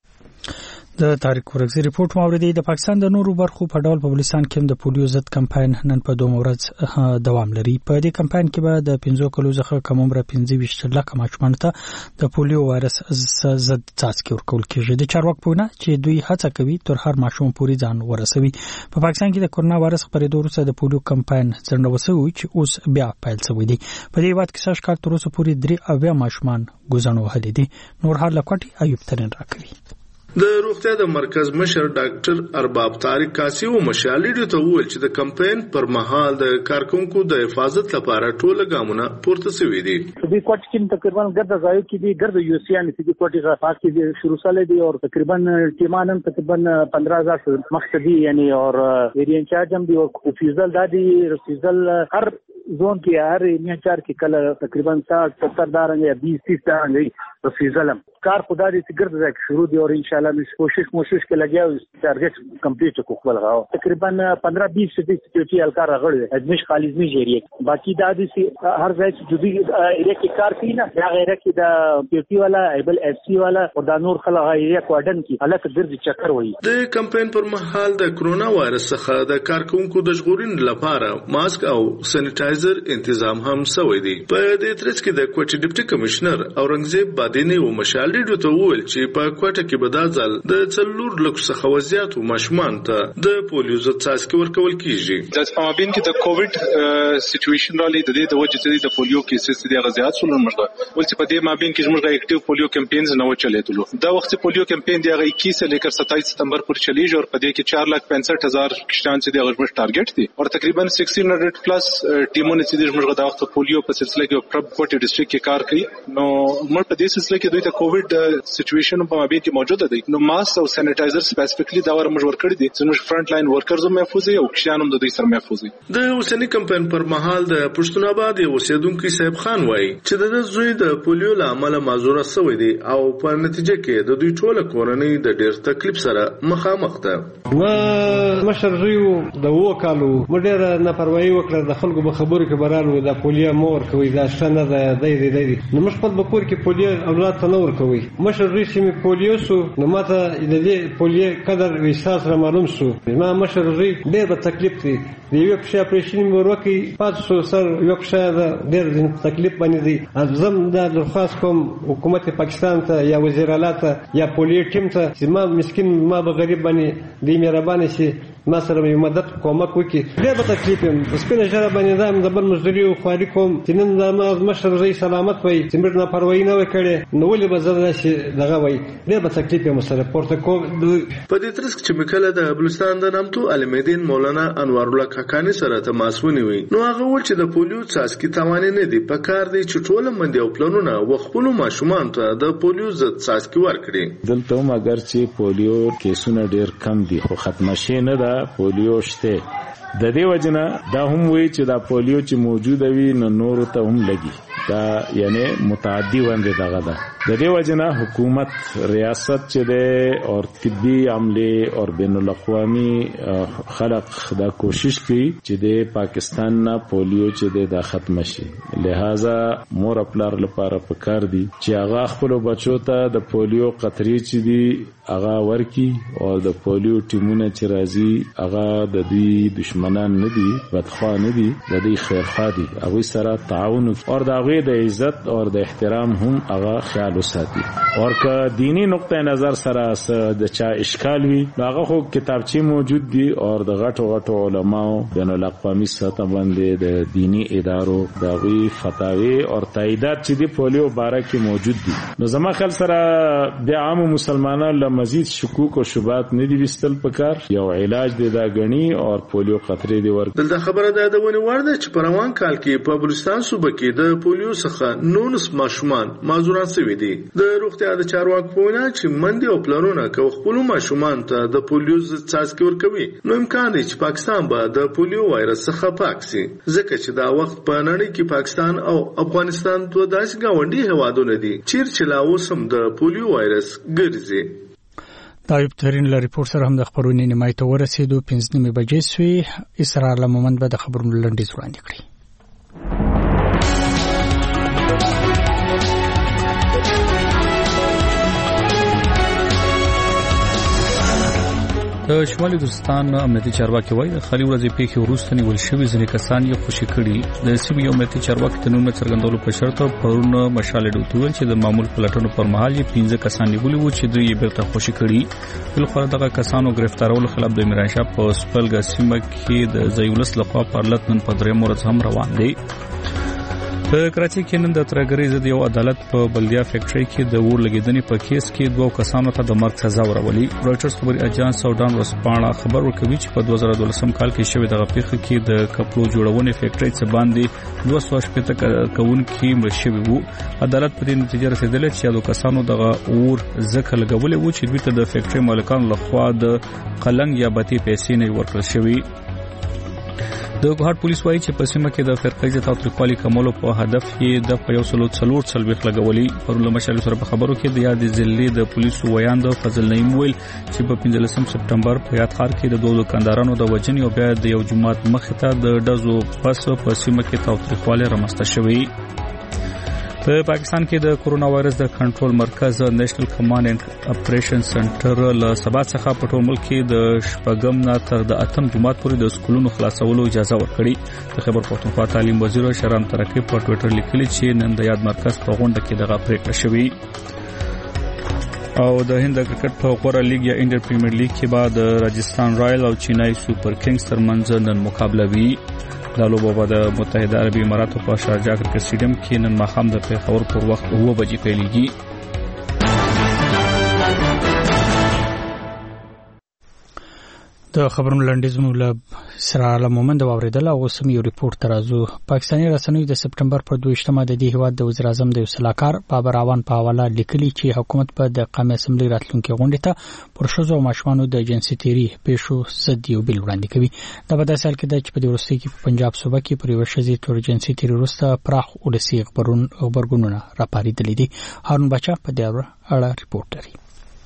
د طارق ورکزی رپورت موردی. د پاکستان د نورو برخو په ډول په بلوچستان کې د پولیو ضد کمپاین نن په دوه ورځ دوام لري. په دې کمپاین کې به د پنځو کلو څخه کم عمره پنځه ویشت لکه ماشومانو ته د پولیو وایرس ضد څاڅکي ورکول کېږي. د چارواکو په وینا چې دوی هڅه کوي تر هر ماشوم پورې ځان ورسوي. په پاکستان کې د کورونا وایرس خپرېدو وروسته د پولیو کمپاین ځنډول شوی چې اوس بیا پیل شوی دی. په دې وخت کې سږ کال تر اوسه پورې درې اویا ماشومان ګوزن وهلي دي. نور حال لکوټي ایوب ترين راکوي. د روغتیا د مرکز مشر ډاکټر ارباب طارق کاسی او مشالډو ته وویل چې د کمپاین پر مهال د کارکونکو د حفاظت لپاره ټول ګامونه پورته شوي دي. د کوټ کې تقریبا ګرد ځایو کې دي ګرد یو سی ان د کوټ غفاق کې شروع سره دي او تقریبا ټیمانم تقریبا پندرہ ہزار مقصدی یعنی اور ایریا انچارج هم دي او فیزل دادي فیزل هر زون کې هر ایریا انچارج کې کله تقریبا ساٹھ ستر دارنګ یا بیس تیس دارنګ په فیزلم کار خدا دې ګرد ځای شروع دي او ان شاء الله مش کوشش کوشش کې لګیا او ټارګټ کمپلیټ کو خپل غاو تقریبا پندرہ بیس فیصد سکیورټي الکار غړي ادمش خالص می جریه باقی د دې هر ځای چې جدي ایریا کې کار کوي نه دا غیره کې د پیوټي والا ایبل اف سی والا او د نور خلک ایریا کوډن کې حالت ګرد چکر وایي. د کمپاین پر مهال د کرونا وایرس څخه د کارکونکو د ژغورین لپاره ماسک او سینیټایزر تنظیم هم شوی دی. په دې ترڅ کې د کوټ ډیپټي کمشنر اورنګزیب بادینی او مشالډو ته وویل چې په کوټه کې به دا ځل د څلور لک څخه وزیاتو ماشومان ته د پولیو ضد څاڅکي ورکول کیږي. د پامابین کې د کووډ سچويشن را لید د وجه چې د پولیو کیسز دي غزيات سولون مرغه ول چې په دې مابین کې موږ اکټیو پولیو کمپاینز نه وچلیدلو. دا وخت پولیو کمپاین دی هغه اکیس لیکر ستائیس ستمبر پر چلیږي او په دې کې چار لک پینسٹھ ہزار کشتان چې د غږ ټارګټ دي او تقریبا سکسٹین ہنڈریڈ پلس ټیمونه چې د موږ د وخت پولیو په سلسله کې پرب کوټ ډیسټریکټ کې کار کوي. نو موږ په دې سلسله کې دوی ته کووډ سچويشن په مابین کې موجوده دي. نو ماسک او سینیټایزر سپیسیفیکلی دا ور موږ ورکړی دي چې موږ فرنٹ لاین ورکرز محفوظ او کشان هم د دوی سره محفوظ دي. د اوسنی کمپاین پر مهال د پښتون آباد اوسیدونکو صاحب خان وایي چې د زوی د پولیو له امله معذوره شوی دی او په نتیجه کې د دوی ټوله کورنۍ د ډیر تکلیف سره مخامخ ده. ما مشر زوی د وکالو مډیر نه پروايي وکړه د خلکو په خبرو کې برالو د پولیو مور کوي دا شنه ده دی دی دی نو مش په بکور کې پولیو اولاد ته نور کوي. مشر زوی چې پولیو سو نو ماته د دې پولیو قدر وساس را معلوم سو. ما مشر زوی ډیر په تکلیف دی دی یو په اپریشن ورکی پاتې سر یو په ډیر تکلیف باندې دی. ازم دا درخواست کوم حکومت پاکستان ته یا وزیر اعلی ته یا پولیو ټیم ته چې ما مسكين ما به غریب باندې دی مهرباني شي ما سره یو مدد کومک وکي. ډیر په تکلیف یم سپینه شراب باندې دا د بل مزدوري او خواري کوم چې نن دا ما مشر زوی سلامت وي چې موږ نه پروايي نه وکړي نو ولې به زړه شي دغه وي ډیر په تکلیف یم سره پورته کوم. په دې ترڅ کې مکله د بلوچستان د نامتو علمدین مولانا انوار الله کاکانی سره تماس ونیوي. نو هغه ول چې د پولیو څاڅکي توانې نه دي په کار دي چې ټول مندي او پلانونه وخپلو ماشومان ته د پولیو ضد څاڅکي ورکړي. دلته هم اگر چې پولیو کیسونه ډیر کم دي خو ختم شي نه ده پولیو شته. د دې وجنه دا هم وی چې دا پولیو چې موجود وي نو نور ته هم لګي دا یعنی متعدی باندې دغه ده. د دې وجنه حکومت ریاست چې ده او طبي عمله او بین الاقوامی خلق دا کوشش کوي چې د پاکستان نه پولیو چې ده دا ختم شي. لہذا مور خپل لپاره پکار دي چې هغه خپل بچو ته د پولیو قطري چې دي هغه ورکی او د پولیو ټیمونه چې راځي هغه د دوی دشمن دشمنان نه دي بدخوا نه دي د دې خیرخوا دي هغه سره تعاون او د هغه د عزت او د احترام هم هغه خیال وساتي او که دینی نقطه نظر سره د چا اشکال وي هغه خو کتابچې موجود دي او د غټو غټو علماو بین الاقوامي سطح باندې د دینی ادارو د غوي فتاوی او تاییدات چې د پولیو باره کې موجود دي نو زما خل سره د عام مسلمانانو له مزید شکوک او شبهات نه دي وستل پکار یو علاج دی دا غنی او پولیو خطرې دی ورک دلته خبره ده د ونی ورده چې په روان کال کې په بلوچستان صوبه کې د پولیو څخه نونس ماشومان معذورات شوي دي د روغتیا د چارواکو په وینا چې مندي او پلانونه کوي خپل ماشومان ته د پولیو څاڅکي ورکوي نو امکان دی چې پاکستان به د پولیو وایرس څخه پاک شي ځکه چې دا وخت په نړۍ کې پاکستان او افغانستان دوه داسې ګاونډي هیوادونه دي چې لا اوس هم د پولیو وایرس ګرځي دا یو ترین له ریپورت سره هم د خبرونې نیمای ته ورسېدو پنځه نیمې بجې سوې اسرار له مومند به د خبرونو لنډیز وړاندې کړي د شمالي وزیرستان امنیتي چارواکي وایي د خالي ورځې پیښې وروسته نیول شوي ځینې کسان یې خوشي کړي د سیمې یو امنیتي چارواکي د نوم څرګندولو په شرط پرون مشال ډوټ ویل چې د معمول پلټنو پر مهال یې پنځه کسان نیولي وو چې دوی یې بیرته خوشي کړي بلخو دغه کسانو گرفتارولو خلاف د میرانشاه په سپلګه سیمه کې د زیولس لخوا پرلط نن په درېیم ورځ هم روان دی په کراچۍ کې نن د ترګری ضد یو عدالت په بلدیا فیکټری کې د اور لګیدنې په کیس کې دوه کسانو ته د مرګ سزا ورولي رويټرز خبري اژانس سودان ورسپانه خبر ورکوي چې په دوه زره دولسم کال کې شوې دغه پیښه کې د کپلو جوړونې فیکټری څخه باندې دوه سوه شپږ کون کې مړ شوی وو عدالت په دې نتیجه رسیدلی چې یو کسانو دغه اور ځکه لګولې وو چې دوی ته د فیکټری مالکانو لخوا د قلنګ یا بتی پیسې نه ورکړل شوی د ګوهات پولیس وایي چې په سیمه کې د فرقې تاوتریخوالي کمولو په هدف یې د په یو سلو څلور څلوېښت لګولي پرون له مشال سره په خبرو کې د یادې ضلعې د پولیسو ویاند فضل نعیم ویل چې په پنځلسم سپټمبر په یاد ښار کې د دوه دکاندارانو د وژنې او بیا د یو جماعت مخې ته د ډزو پس په سیمه کې تاوتریخوالي رامنځته شوی په پاکستان کې د کورونا وایرس د کنټرول مرکز نېشنل کمانډ اینډ اپریشن سنټر له سبا څخه په ټول ملک کې د شپږم نه تر د اتم جمعات پورې د سکولونو خلاصولو اجازه ورکړي د خیبر پښتونخوا تعلیم وزیر شهرام ترقی په ټوئیټر لیکلي چې نن د یاد مرکز په غونډه کې دغه پریکړه شوې او د هند کرکټ په غوړه لیګ یا انډر پریمیر لیګ کې بعد راجستان رایل او چینای سوپر کینګز ترمنځ نن مقابله وي د لوبو د متحده عربي اماراتو په شارجه کرکټ سټیډیم کې نن ماښام د پیښور پر وخت اوه بجې پیلېږي د خبرونو لنډیز مولا سره له مومند اوریدل او سم یو ریپورت ترازو پاکستاني رسنیو د سپټمبر پر دویشتمه د دې هیواد د وزیر اعظم د وسلاکار بابر اعوان په حواله لیکلي چې حکومت په د قومي اسمبلی راتلونکي غونډې ته پر شوزو ماشومانو د جنسي تیری پېښو ضد یو بل وړاندې کوي دا په داسې حال کې چې په دې وروستي کې په پنجاب صوبه کې پر یو شذې تور جنسي تیری وروسته پراخ ولسي خبرګونونه راپاریدلې دي هارون بچا په دې اړه ریپورت لري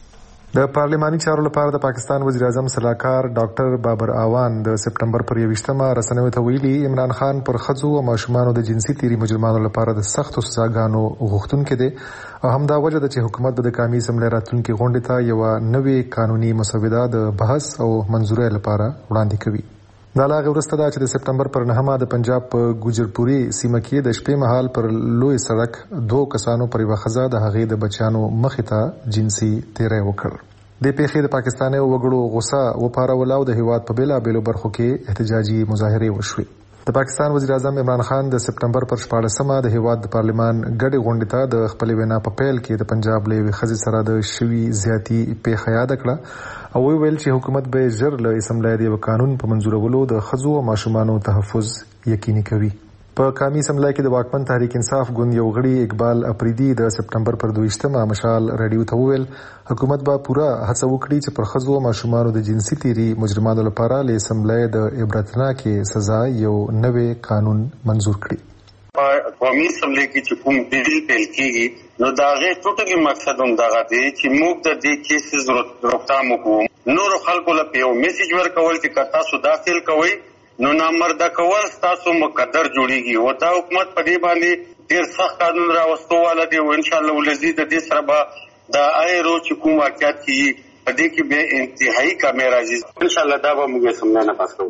د پارلماني چارو لپاره د پاکستان وزیر اعظم سلاکار ډاکټر بابر اعوان د سپټمبر پر یوویشتمه رسنیو ته ویلي عمران خان پر ښځو او ماشومانو د جنسي تیری مجرمانو لپاره د سختو سزاګانو غوښتونکی دی او همدا وجه ده چې حکومت به د قومي اسمبلی راتلونکي غونډې ته یوه نوې قانوني مسوده د بحث او منظورۍ لپاره وړاندې کوي دا لا غوړسته ده چې د سپټمبر پر نهمه د پنجاب په ګوجرپوري سیمه کې د شپې مهال پر لوی سړک دوه کسانو پر یوه ښځه د هغې د بچیانو مخې ته جنسي تیری وکړ د پیښې د پاکستاني وګړو غوسه وپارول او د هیواد په بیلا بیلو برخو کې احتجاجي مظاهرې وشوې د پاکستان وزیر اعظم عمران خان د سپټمبر پر شپاړسمه د هیواد د پارلمان ګډې غونډې ته د خپل وینا په پیل کې د پنجاب له یوې ښځې سره د شوي زیاتی پیښه یاد کړه او ویل چې حکومت به ژر له اسمبلی د قانون په منظورولو د ښځو او ماشومانو تحفظ یقیني کوي په قومي اسمبلی کې د واکمن تحریک انصاف ګوند یو غړي اقبال افریدي د سپټمبر پر دویشتمه مشال رادیو ته وویل حکومت به پوره هڅه وکړي چې پر ښځو او ماشومانو د جنسي تیری مجرمانو لپاره له اسمبلی د عبرتناکې سزا یو نوې قانون منظور کړي په قومي اسمبلی کې چې کوم بل پیل کېږي نو دا غي ټوټلی مقصد هم دغه دی چې موږ د دې کیسز روکتام وکړو نور خلکو له یو میسج ورکول چې کتا سو داخل کوي نو نامرده کول تاسو مقدر جوړیږي او دا حکومت په دې باندې ډیر سخت قانون راوستو والا دی او ان شاء الله ولزي د دې سره به د ایرو چې کوم واقعیت کی په دې کې به انتهایی کمې راځي ان شاء الله دا به موږ سمونه نه پاس کوو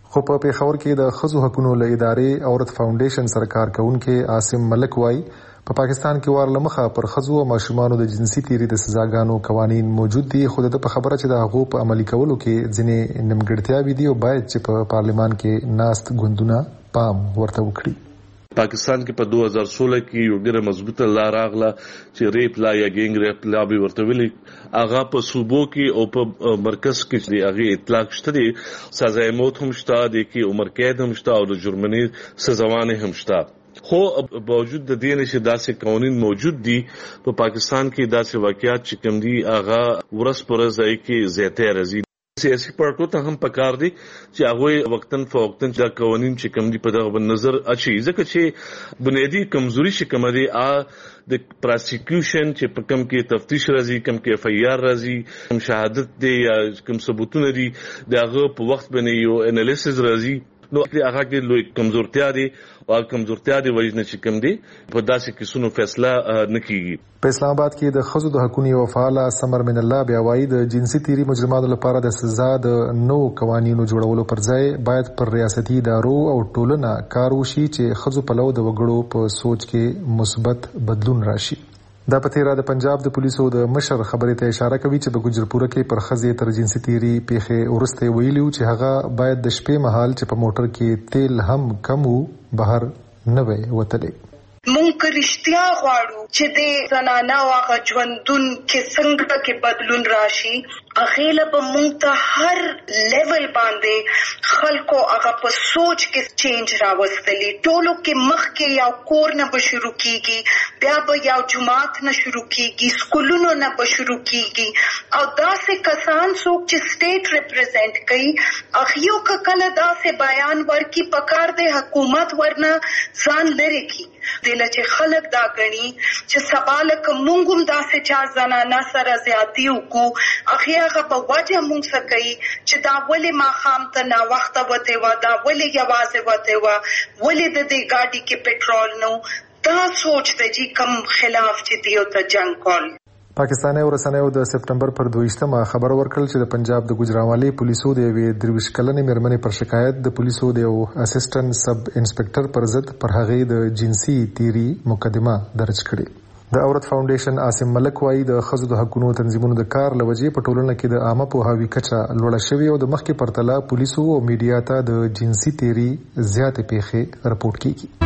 خو په پیښور کې د ښځو حقوقو له ادارې عورت فاونډیشن سره کارکونکو عاصم ملک وایي په پاکستان کې وار لمخه پر ښځو او ماشومانو د جنسي تیری د سزاګانو قوانین موجود دي، خو د په خبره چې د هغو په عملي کولو کې ځینې نیمګړتیاوې دي او باید چې په پارلمان کې ناست ګوندونه پام ورته وکړي. پاکستان کې په دوه هزار سولہ کې یو ډېره مضبوطه لار راغله چې ریپ لا یا ګینګ ریپ لا به ورته ویلي، هغه په صوبو کې او په مرکز کې چې هغه اطلاق شته دي، سزا موت هم شته دي، کې عمر قید هم شته او د جرمنۍ سزاوانې هم شته. خو باوجود د دې چې داسې قوانین موجود دي په پاکستان کې داسې واقعیات چې کوم دي هغه ورځ پر ورځ ځای کې زیاتې راځي. سیاسي پارټو ته هم پکار دي چې هغه وختن فوقتن د قوانین چې کوم دي په دغه نظر اچي، ځکه چې بنیادی کمزوري چې کوم دي ا د پروسیکیوشن چې په کوم کې تفتیش راځي، کوم کې اف ای آر راځي، کوم شهادت دي یا کوم ثبوتونه دي دغه په وخت باندې یو انالیسز راځي، نو هغه کې لوی کمزورتیا دي او کمزورتیا دي وجنه چې کوم دي په داسې کیسونو فیصله نه کیږي. په اسلام آباد کې د ښځو د حقوقو او فعال سمر من الله بیا وایي د جنسي تیری مجرمانو لپاره د سزا د نو قوانینو جوړولو پر ځای باید پر ریاستي ادارو او ټولنه کار وشي چې ښځو په لو د وګړو په سوچ کې مثبت بدلون راشي. دا په تیرا د پنجاب د پولیسو د مشر خبرې ته اشاره کوي چې په ګجرپوره کې پر ښځې تر جنسي تیری پیښې ورسته ویلیو چې هغه باید د شپې مهال چې په موټر کې تیل هم کم وو بهر نه وي وتلی. مونږ کرشتیا غواړو چې د زنانه او هغه ژوندون کې څنګه کې بدلون راشي، اخیله به مونږ ته هر لیول باندې خلکو هغه په سوچ کې چینج راوستلی. ټولو کې مخ کې یو کور نه به شروع کیږي، بیا به یو جماعت نه شروع کیږي، سکولونو نه به شروع کیږي، او داسې کسان څوک چې سټیټ ریپرزینټ کوي اخیو کله داسې بیان ورکی پکار دی حکومت ورنه ځان لري کی دله چې خلک دا غني چې سباله کومګم داسې چا زنانه سره زیاتی وکړو اخی هغه په وجه مونږ سکي چې دا ولې ما خام ته نا وخت وته و دا ولې یوازې وته و ولې د دې ګاډي کې پېټرول نو دا سوچ ته چې کم خلاف چې دیو ته جنگ کول. پاکستاني ورسنیو د سپټمبر پر دویشتمه خبر ورکړل چې د پنجاب د ګجراوالي پولیسو د یوې درویش کلنې مېرمنې پر شکایت د پولیسو د یو اسسټنټ سب انسپکټر پر ضد پر هغې د جنسي تیری مقدمه درج کړې. د عورت فاونډیشن عاصم ملک وایي د ښځو د حقوقو تنظیمونو د کار لوجې په ټولنه کې د عامه پوهاوي کچه لوړه شوې او د مخکې پرتله پولیسو او میډیا ته د جنسي تیری زیاتې پیښې راپورټ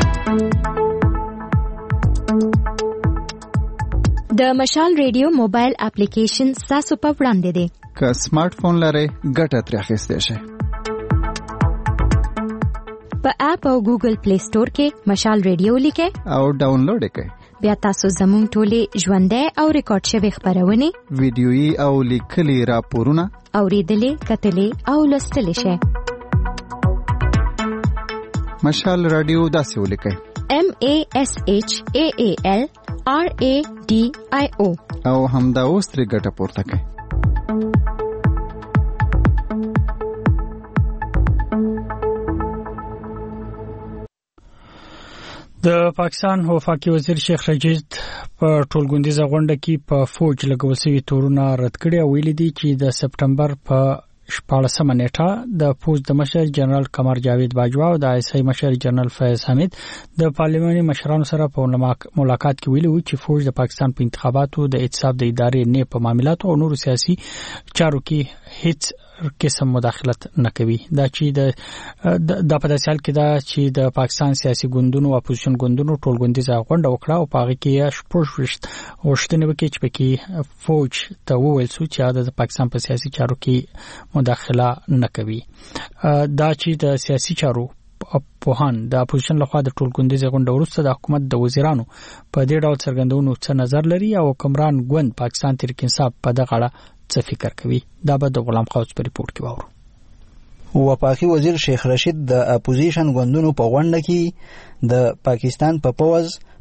کیږي. د مشال ریډیو موبایل اپلیکیشن تاسو په وړاندې دی. که سمارټ فون لرئ ګټه ترې اخیستی شئ. په اپ او ګوګل پلی سٹور کې مشال ریډیو لیکئ او ډاونلوډ یې کړئ. بیا تاسو زموږ ټولې ژوندۍ او ریکارډ شوي خپرونې، ویډیويي او لیکلي راپورونه اورېدلې، کتلې او لوستلی شئ. مشال رادیو داسې ولیکئ: M A S H A A L R A D I O او همدا اوس ترې ګټه پورته کړئ. د پاکستان وفاقي وزیر شیخ رشید په ټولګوندیزه غونډه کې په فوج لګول شوي تورونه رد کړي او ویلي دي چې د سپټمبر په شپاړسمه نیټه د پوز د مشر جنرال قمر جاوید باجوا او د آی اس آی مشر جنرال فیض حمید د پارلماني مشرانو سره په ملاقات کې ویلي و چې فوج د پاکستان په انتخاباتو د اعتصاب د ادارې نه په معاملاتو او نورو سیاسي چارو کې هیڅ قسم مداخلت نه کوي. دا چې د د په داسې حال کې دا چې د پاکستان سیاسي ګوندونو او اپوزیشن ګوندونو ټولګوندیزه غونډه وکړه او په هغه کې شپږ غوښتنې وکړي چې پکې فوج ته وویل شو چې د پاکستان په سیاسي چارو کې مداخله نه کوي. دا چې د سیاسي چارو پوهان د اپوزیشن لخوا د ټولګوندیزه غونډه وروسته د حکومت د وزیرانو په دې ډول څرګندونو څه نظر لري او حکمران ګوند پاکستان تحریک انصاف په دغه اړه څه فکر کوي. دا به د غلام قوس په ریپورت کې واورو. وفاقي وزیر شیخ رشید د اپوزیشن ګوندونو په غونډه کې د پاکستان په پوز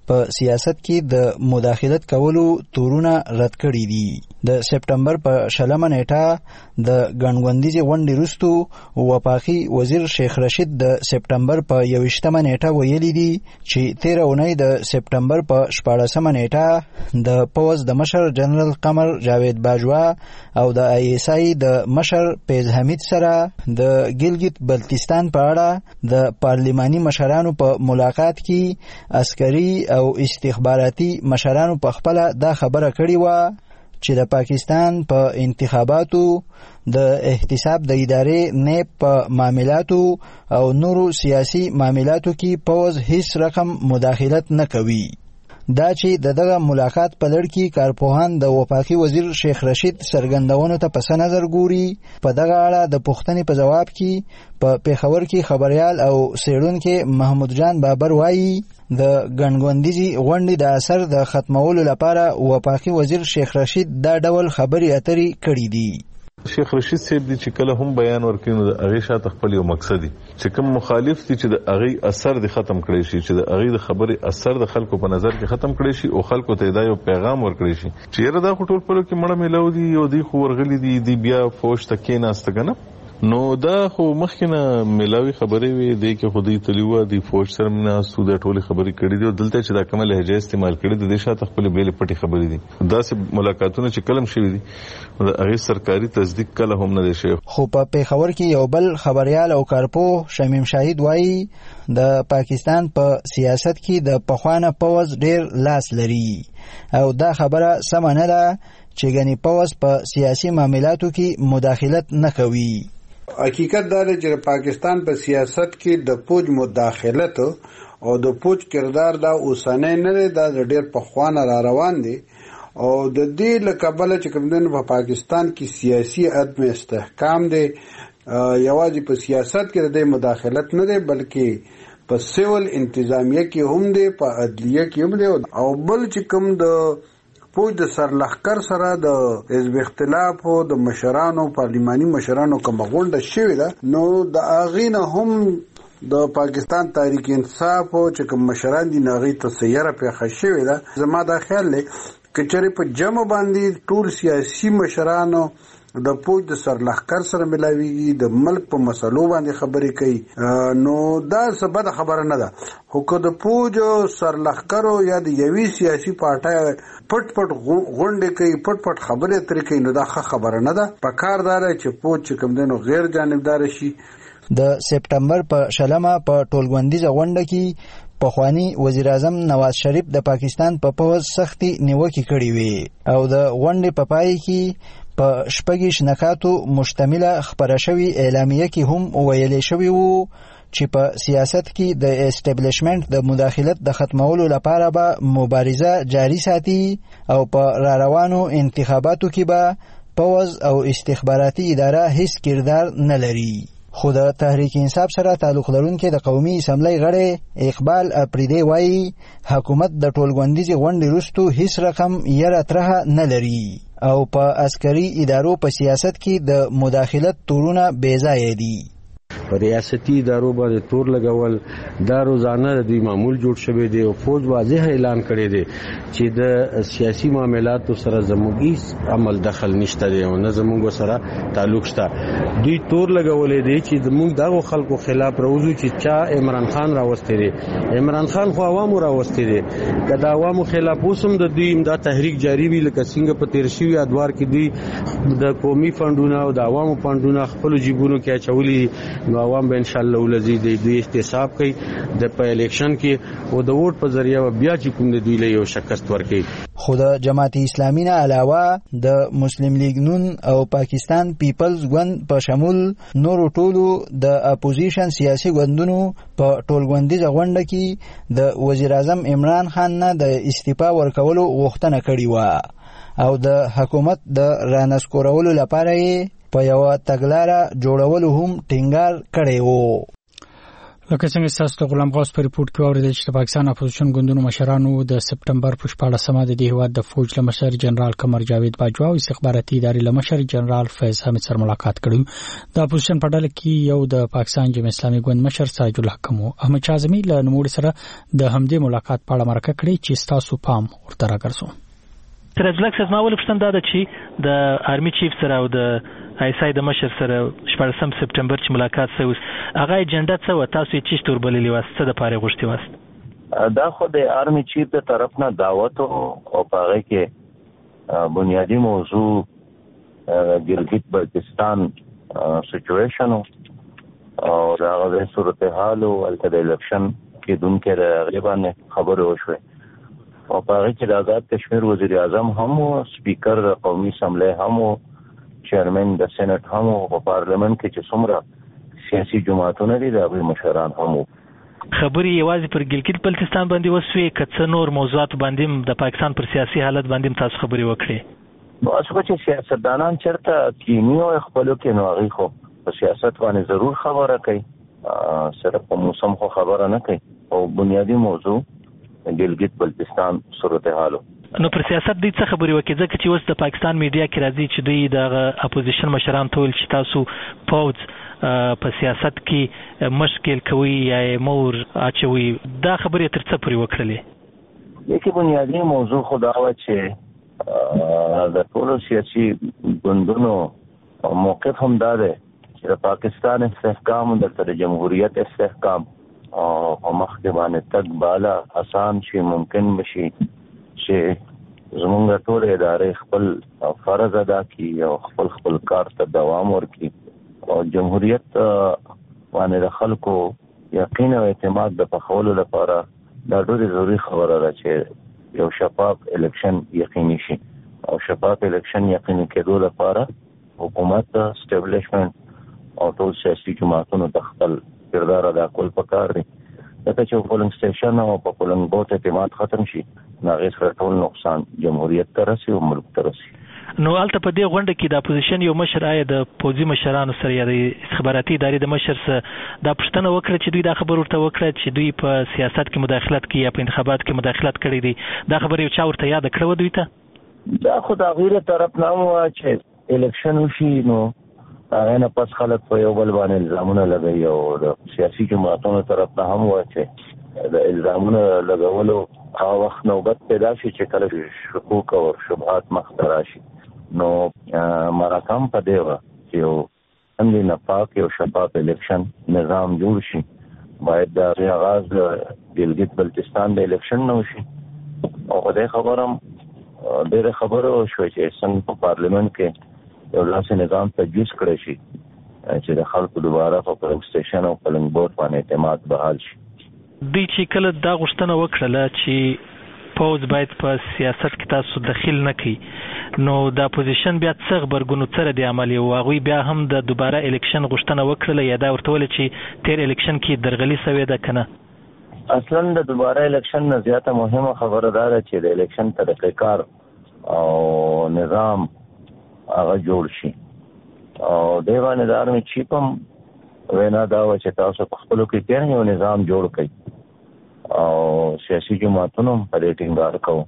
په سیاست کې د مداخلت کولو تورونه رد کړي دي. د سپټمبر په شلمه نیټه د ګڼګوندیزې غونډې وروستو وفاقي وزیر شیخ رشید د سپټمبر په یویشتمه نیټه ویلي دي چې تیره اونۍ د سپټمبر په شپاړسمه نیټه د پوځ د مشر جنرال قمر جاوید باجوا او د آی ایس آی د مشر پیز حمید سره د ګلګت بلتستان په اړه د پارلماني مشرانو په ملاقات کې عسکري او استخباراتي مشرانو په خپل دا خبره کړې و چې د پاکستان په پا انتخاباتو د احتساب د ادارې نیب په معاملاتو او نورو سیاسي معاملاتو کې پوز هیڅ رقم مداخلت نه کوي. دا چې د دغه ملاقات په لړ کې کارپوهان د وفاقي وزیر شیخ رشید څرګندونو ته پس نظر ګوري. په دغه اړه د پوښتنې په جواب کې په پیښور کې خبريال او څېړونکی محمود جان بابر وایي د ګڼګوندیزې غونډې د اثر د ختمولو لپاره وفاقي وزیر شیخ رشید دا ډول خبرې اترې کړې دي. شیخ رشید صاحب دی چې کله هم بیان ورکړي نو د هغې شاته خپل یو مقصد دی چې کوم مخالف دي چې د هغې اثر دی ختم کړی شي، چې د هغې د خبرې اثر د خلکو په نظر کې ختم کړی شي او خلکو ته دا یو پیغام ورکړی شي چې یاره دا خو ټول پلو کې مړه میلاو دي او دوی خو ورغلي دي، دوی بیا فوج ته کېناسته که نه. نو دا خو مخکې نه میلاوي خبرې وې، دی کې خو دوی تلي وه، دوی فوج سره ناستو، دا ټولې خبرې کړي دي او دلته چې دا کومه لهجه استعمال کړې ده د شاته خپلې بېلې پټې خبرې دي. داسې ملاقاتونه چې کله هم شوي دي د هغې سرکاري تصدیق کله هم نه دی شوی. خو په پیښور کې یو بل خبریال او کارپوه شمیم شاهید وایي د پاکستان په سیاست کې د پخوانه پوځ ډېر لاس لري او دا خبره سمه نه ده چې ګنې پوځ په سیاسي معاملاتو کې مداخلت نه کوي. حقیقت دا دی چې پاکستان په سیاست کې د فوج مداخلت او د فوج کردار دا اوسنی نه دی، دا ډېر پخوانه را روان دی او د دې له کبله چې کوم دی په پاکستان کې سیاسي عدم استحکام دی. یوازې په سیاست کې د دې مداخلت نه دی بلکې په سیول انتظامیه کې هم دی، په عدلیه کې هم دی او بل چې کوم د فوج د سرلښکر سره د حزب اختلاف او د مشرانو پارلماني مشرانو کوم غونډه شوې ده نو د هغې نه هم د پاکستان تحریک انصاف او چې کوم مشران دي هغې ته سیاره پیښه شوې ده. زما دا خیال دی که چېرې په جمع باندې ټول سیاسي مشرانو د فوج د سرلښکر سره ملاویږي، د ملک په مسلو باندې خبرې کوي نو دا څه بده خبره نه ده. خو که د فوج سرلښکرو یا د یوې سیاسي پارټۍ پټ پټ غونډې کوي، پټ پټ خبرې اترې کوي نو دا ښه خبره نه ده. په کار دا دی چې فوج چې کوم دی نو غیر جانبداره شي. د سپټمبر په شلمه په ټولګوندیزه غونډه کې پخوانی وزیر اعظم نواز شریف د پاکستان په پوځ سختي نیوکې کړې وې او د غونډې په پای کې په شپږ نکاتو مشتمله خبره شوی اعلامیه کې هم ویلې شوی وو چې په سیاست کې د اسټابلیشمنت د مداخلت د ختمولو لپاره به مبارزه جاری ساتي او په را روانو انتخاباتو کې به پوځ او استخباراتي اداره هیڅ کردار نه لري. خو د تحریک انصاف سره تعلق لرونکي د قومي اسمبلی غړی اقبال اپریدی وایي حکومت د ټولګوندیزې غونډې وروستو هیڅ رقم یره ترهه نه لري او په عسکري ادارو په سیاست کې د مداخلت تورونه بې ځایه دي. په ریاستي ادارو باندې تور لګول دا روزانه د دوی معمول جوړ شوی دی او فوج واضح اعلان کړی دی چې د سیاسي معاملاتو سره زموږ هیڅ عمل دخل نشته دی او نه زموږ سره تعلق شته. دوی تور لګولې دی چې زموږ دغه خلکو خلاف راوځو چې چا عمران خان راوستي دی. عمران خان خو عوامو راوستي دی، که د عوامو خلاف اوسم د دوی امدا تحریک جاری وي لکه څنګه په تیر شوي ادوار کې دوی د قومي فندونه او د عوامو فندونه خپل جیبونو کې اچولي نو عوام به ان شاء الله ولزي د دوی احتساب کوي د په الیکشن کې او د ووټ په ذریعہ بیا چې کوم د دوی له یو شکست ورکړي. خو د جماعت اسلامي نه علاوه د مسلم لیگ نون او پاکستان پیپلز ګوند په شمول نورو ټولو د اپوزیشن سیاسي ګوندونو په ټولګوندیزه غونډه کې د وزیر اعظم عمران خان نه د استعفا ورکولو غوښتنه کړې وه او د حکومت د رانسکورولو لپاره په یو تګلاره جوړولو هم ټینګار کړی وو. لکه څنګه تاسو ته غلام غوث په ریپورت کې اوریدل چې د پاکستان اپوزیشن ګوندونو مشرانو د سپټمبر په شپاړسمه د دې هیواد د فوج له مشر جنرال قمر جاوید باجوا او استخباراتي ادارې له مشر جنرال فیض حمید سره ملاقات کړی. د اپوزیشن په ډله کې یو د پاکستان جمهوریت اسلامي ګوند مشر سراج الحق مو احمد شازمی له نوموړي سره د همدې ملاقات په اړه مرکه کړې چې تاسو پام ورته راګرځو. سراج الحق څخه ماول پښتنه دا چې د آرمي چیف سره او د آی اس آی د مشر سره شپږم سپټمبر چې ملاقات سوي هغه اجنډا څه و تاسو یې چې توربللی واسطه د پاره غوښتي واسطه دا خو د آرمي چیف د طرف نه دعوت او پاره کې بنیادی موضوع ګلګت بلتستان سچويشن او دا غوښتل صورتحال او د الیکشن کې دونکو غیبانه خبره وشوه او پاره کې د آزاد کشمیر وزیر اعظم هم سپیکر قومي اسمبلی هم چیرمن د سېنات هم او پارلیمنت کې چې څومره سیاسي جماعتونه دي د هغوی مشران هم خبري یوازې پر ګلګت بلتستان باندې وسوي کڅ نور موضوعات باندې د پاکستان پر سیاسي حالت باندې تاسو خبري وکړي. نو اسو چې سیاستدانان چرته کینیو خپلو کې نو هغه خو په سیاست باندې ضرور خبره کوي سره په موسم خو خبره نه کوي او بنیادی موضوع ګلګت بلتستان صورتحال نو پر سیاست دې څه خبري وکړي ځکه چې اوس د پاکستان میډیا کې راځي چې دوی د اپوزیشن مشران ټول چې تاسو پوز په سیاست کې مشکل کوي یا مور اچوي دا خبري تر څه پورې وکړلې؟ یکي بنیادی موضوع خدا و چې د ټولو سیاسي ګوندونو موقف هم دا دی چې د پاکستان استحکام د جمهوریت استحکام او مخکې باندې تک بالا آسان شي ممکن بشي چې زمونږ ټول ادارې خپل فرض ادا کړي او خپل خپل کار ته دوام ورکړي او جمهوریت باندې د خلکو یقین او اعتماد د پخولو لپاره دا ډېر ضروري خبره ده چې یو شفاف الیکشن یقیني شي او شفاف الیکشن یقیني کېدو لپاره حکومت اسټابلیشمنت او ټول سیاسي جماعتونو د خپل کردار ادا کول پکار دي. لکه چې پولنګ سټیشن او په پولنګ بوت اعتماد ختم شي ناغه سره ټول نقصان جمهوریت ته رسي او ملک ته رسي. نو البته په دې غونډه کې د اپوزیشن یو مشر آیا د پوزي مشرانو سره یا د استخباراتي ادارې د مشر سره د پښتنه وکړه چې دوی دا خبر ورته وکړه چې دوی په سیاست کې مداخلت کوي یا په انتخابات کې مداخلت کړي دي دا خبر یو چا ورته یاد کړو دوی ته دا خو د غیره طرف نه و چې الیکشن وشي نو هغه نه پس خلک په یو بل باندې الزامونه لګوي او د سیاسي جماعتونو طرف نه هم و چې د الزامونه لګولو هغه وخت نوبت پیدا شي چې کله شکوک او شبهات مخ ته راشي نو مرکم په دی و چې یو اندی نه پاک یو شفاف الیکشن نظام جوړ شي باید د آغاز ګلګت بلتستان د الیکشن نو شي او د خبرم ډېر خبرو شو چې څنګه په پارلیمنت کې یو لاسي نظام تجویز کړی شي چې د خلکو دوباره په پولنګ سټیشن او پولنګ بوت باندې اعتماد بحال شي. دوی چې کله دا غوښتنه وکړه چې پوز باید په سیاست کې تاسو دخیل نه کړي نو د اپوزیشن بیا څه خبرګون سره دی عملی او هغه بیا هم د دوباره الیکشن غوښتنه وکړه یا دا ورته ول چې تیر الیکشن کې درغلي سوي ده کنه؟ اصلا د دوباره الیکشن نه زیاته مهمه خبره ده چې د الیکشن طریقې کار او نظام هغه جوړ شي او دیوانه د آرمي چیف هم وینا دا و چې تاسو په خپلو کې کې یو نظام جوړ کړئ او سیاسي جماعتونو په دې ټینګار کوو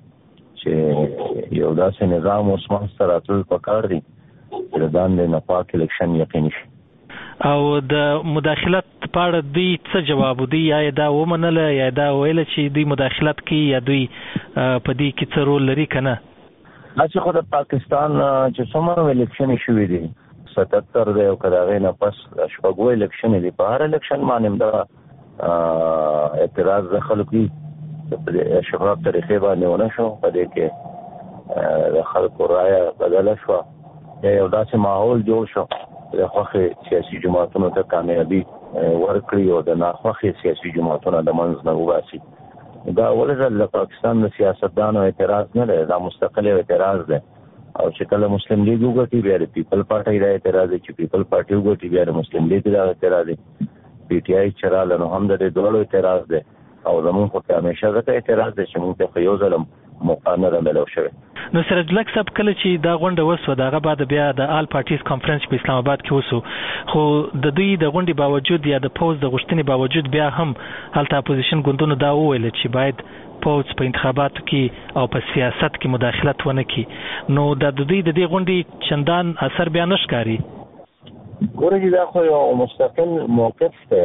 چې یو داسې نظام اوس منځته راتلل پکار دي چې د باندې نه پاک الیکشن یقیني شي. او د مداخلت په اړه دوی څه جواب دی یا دا ومنل یا دا ویل چې دوی مداخلت کوي یا دوی په دې کې څه رول لري کنه؟ اسی خو د پاکستان چې څومره الیکشن شوې دي ستتر دی او کداغې نه پس شپږو الیکشن دي په هر الیکشن باندې دا اعتراض د خلکو په شفاف طریقې باندې ونه شو په دې کې د خلکو رائے بدل شو یو داسې ماحول جوړ شو د خوښ سیاسي جماعتونو ته کامیابی ورکړي او د ناخوښ سیاسي جماعتونو د منځ نه وباسي. دا ولزل پاکستان د سیاستدانو اعتراض نه دی دا مستقل اعتراض دی او چې کله مسلم لیگ وګټي بیا د پیپل پارټي دا اعتراض دی چې پیپل پارټي وګټي بیا د مسلم لیگ دا اعتراض دی پی ټی آی چراله نو هم د دوړو اعتراض دی او زموږ په همیشه دا اعتراض دی چې موږ ته یو ځلم موقع نه ملو شوی. نو سراج الحق صاحب کله چې دا غونډه وسوه دغه بعد بیا د آل پارټیز کانفرنس په اسلام آباد کې وسو خو د دوی د غونډې باوجود یا د پوز د غوښتنې باوجود بیا هم هلته اپوزیشن ګوندونو دا وویل چې باید پوز په انتخاباتو کې او په سیاست کې مداخلت ونه کړي. نو د دوی د دې غونډې چندان اثر بیا نه ښکاري. ګورې دا خو یو مستقل موقف دی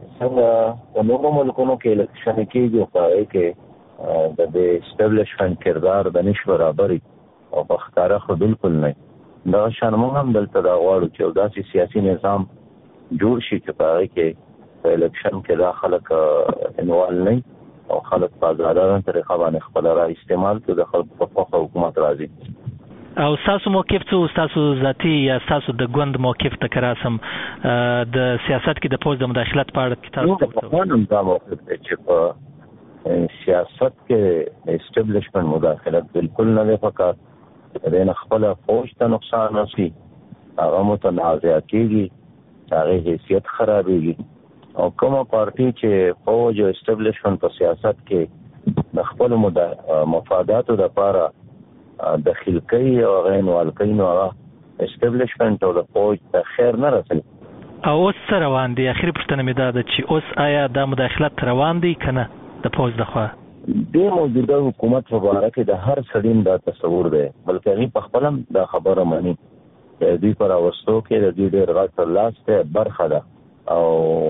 څنګه په نورو ملکونو کې الیکشن کېږي او په هغې کې د دې اسټابلیشمنټ کردار د نش برابري او په ښکاره خو بالکل نه. دغه شان موږ هم دلته دا غواړو چې یو داسې سیاسي نظام جوړ شي چې په هغې کې په الیکشن کې دا خلک انوال نه او خلک په ازادانه طریقه باندې خپله رایه استعمال کړي، د خلکو په خوښه حکومت راځي. او ستاسو موقف څه ستاسو ذاتي یا ستاسو د ګوند موقف ته که راسم د سیاست کې د پوز د مداخلت په اړه کې تاسو پخوانم دا موقف دی چې په سیاست کې اسټابلیشمنټ مداخلت بالکل نه دی پکار. د دې نه خپله فوج ته نقصان رسي، هغه متنازع کېږي، د هغې حیثیت خرابېږي. او کومه پارټي چې فوج او اسټابلیشمنټ په سیاست کې د خپلو مفاداتو دپاره دخیل کوي او هغه انوال کوي، نو هغه اسټابلیشمنټ او د فوج ته خیر نه رسوي. او اوس څه روان دی؟ اخري پوښتنه مې دا ده چې اوس آیا دا مداخلت روان دی که نه د پوز لخوا؟ د موجوده حکومت په باره کې د هر سړي دا تصور دی، بلکې هغوی په خپله هم دا خبره مني. د دوی په راوستو کې د دوی ډېر غټ لاس دی، برخه ده. او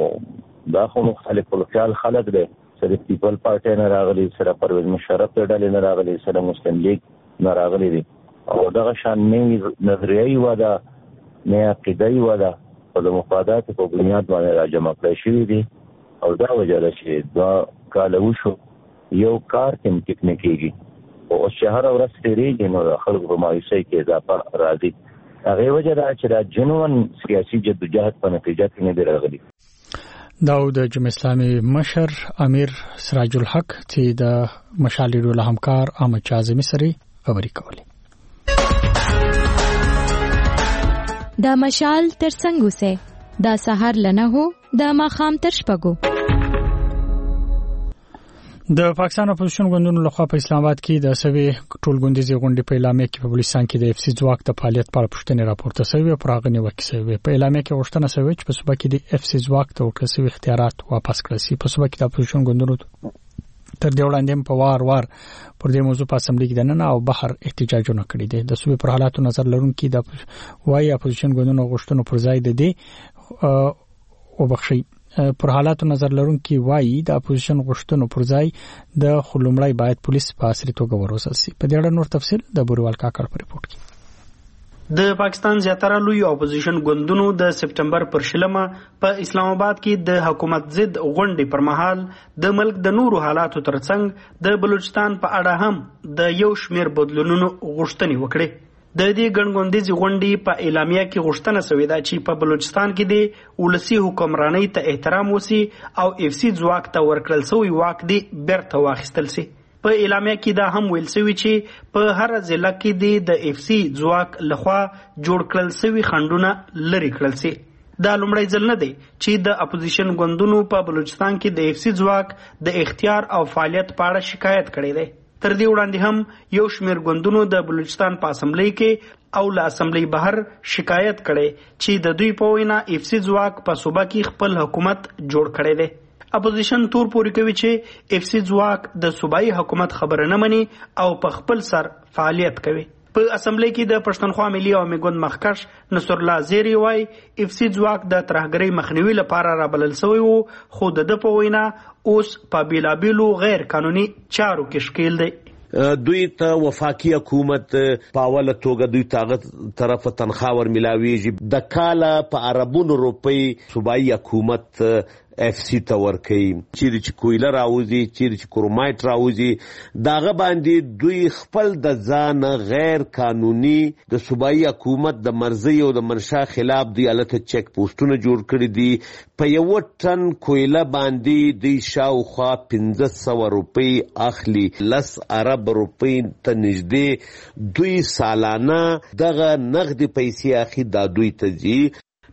دا خو مختلف الخیال خلک دی، سره پیپل پارټۍ نه راغلي، سره پرویز مشرف د ډلې نه راغلي، سره مسلم لیگ نه راغلي دي. او دغه شان نه نظریه وده نه عقیده وده او د مفاداتو په بنیاد باندې راجمع کړی شوي دي. او دا وجه ده چې دا کاله وشو یو کار کې هم ټیک نه کېږي. او اوس چې هره ورځ تېرېږي نو د خلکو په مایوسۍ کې اضافه راځي. هغې وجه ده چې دا جنون سیاسي جدوجهد په نتیجه کې نه دی راغلی. دا د جمعیت اسلامي مشر امیر سراج الحق چې د مشال لیډو له همکار احمد شاه مصری خبرې کولې. دا مشال تر څنګه سه دا سحر لنه هو دا ماخام تر شپږو. د پاکستان اپوزیشن ګوندونو لخوا په اسلام آباد کې د سوي ټولګوندیزي غونډې په اعلامیه کې په بلوچستان کې د اف سی ځواک د فعالیت په اړه پوښتنې راپورته شوې. پر هغه نیوکې شوې. په اعلامیه کې غوښتنه شوې چې په صوبه کې د اف سی ځواک ته ورکړل شوي اختیارات واپس کړل شي. په صوبه کې د اپوزیشن ګوندونو تر دې وړاندې په وار وار پر دې موضوع په اسمبلی کې دننه او بهر احتجاجونه کړي دي. د صوبې پر حالاتو نظر لرونکي د وايي اپوزیشن ګوندونو غوښتنو پر ځای د دې او بخشي پر حالاتو نظر لرونکي وایي د اپوزیشن غوښتنو پر ځای د خلومړی باید پولیس په عصري توګه وروزل شي. په دې اړه نور تفصیل د بوروال کاکړ په ریپورت کې. د پاکستان زیاتره لوی اپوزیشن ګوندونو د سپټمبر پر شلمه په اسلام آباد کې د حکومت ضد غونډې پر مهال د ملک د نورو حالاتو ترڅنګ د بلوچستان په اړه هم د یو شمیر بدلونونو غوښتنې وکړې. د دې ګڼګوندیزې غونډې په اعلامیه کې غوښتنه شوې ده چې په بلوچستان کې د ولسي حکمرانۍ ته احترام وشي او اف سی ځواک ته ورکړل شوی واک دې بیرته واخیستل شي. په اعلامیه کې دا هم ویل شوی چې په هر ضلع کې د اف سی ځواک لخوا جوړ کړل شوي خنډونه لرې کړل شي. دا لومړی ځل نه دی چې د اپوزیشن ګوندونو په بلوچستان کې د اف سی ځواک د اختیار او فعالیت په اړه شکایت کړی دی. تر دې وړاندې هم یو شمیر ګوندونو د بلوچستان په اسمبلی کې او له اسمبلی بهر شکایت کړي چې د دوی په وینا اف سی ځواک په صوبه کې خپل حکومت جوړ کړی دی. اپوزیشن تور پورې کوي چې اف سی ځواک د صوبایي حکومت خبره نه مني او په خپل سر فعالیت کوي. په اسمبلی کې د پښتونخوا ملي عوامي ګوند مخکښ نصر الله زیری وای اف سی ځواک د ترهګرۍ مخنیوي لپاره رابلل شوی وو، خو د په وینا اوس په بیلابیلو غیر قانوني چارو کې ښکیل دی. دوی ته وفاقي حکومت په اوله توګه دوی ته طرف تنخوا ور ملاویږي. د کاله په اربونو روپۍ صوبایي حکومت اف سی ته ورکوي. چیرې چې کویله راوځي، چیرې چې کرومایټ راوځي، داغه باندې دوی خپل د ځان غیر قانوني د صوبایي حکومت د مرضی او د منشا خلاف دوی الته چیک پوسټونه جوړ کړي دي. په یو ټن کویله باندې دوی شاوخوا پنځه سوه روپۍ اخلي. لس ارب روپۍ ته نږدې دوی سالانه دغه نغدي پیسې اخلي. دا دوی ته ځي.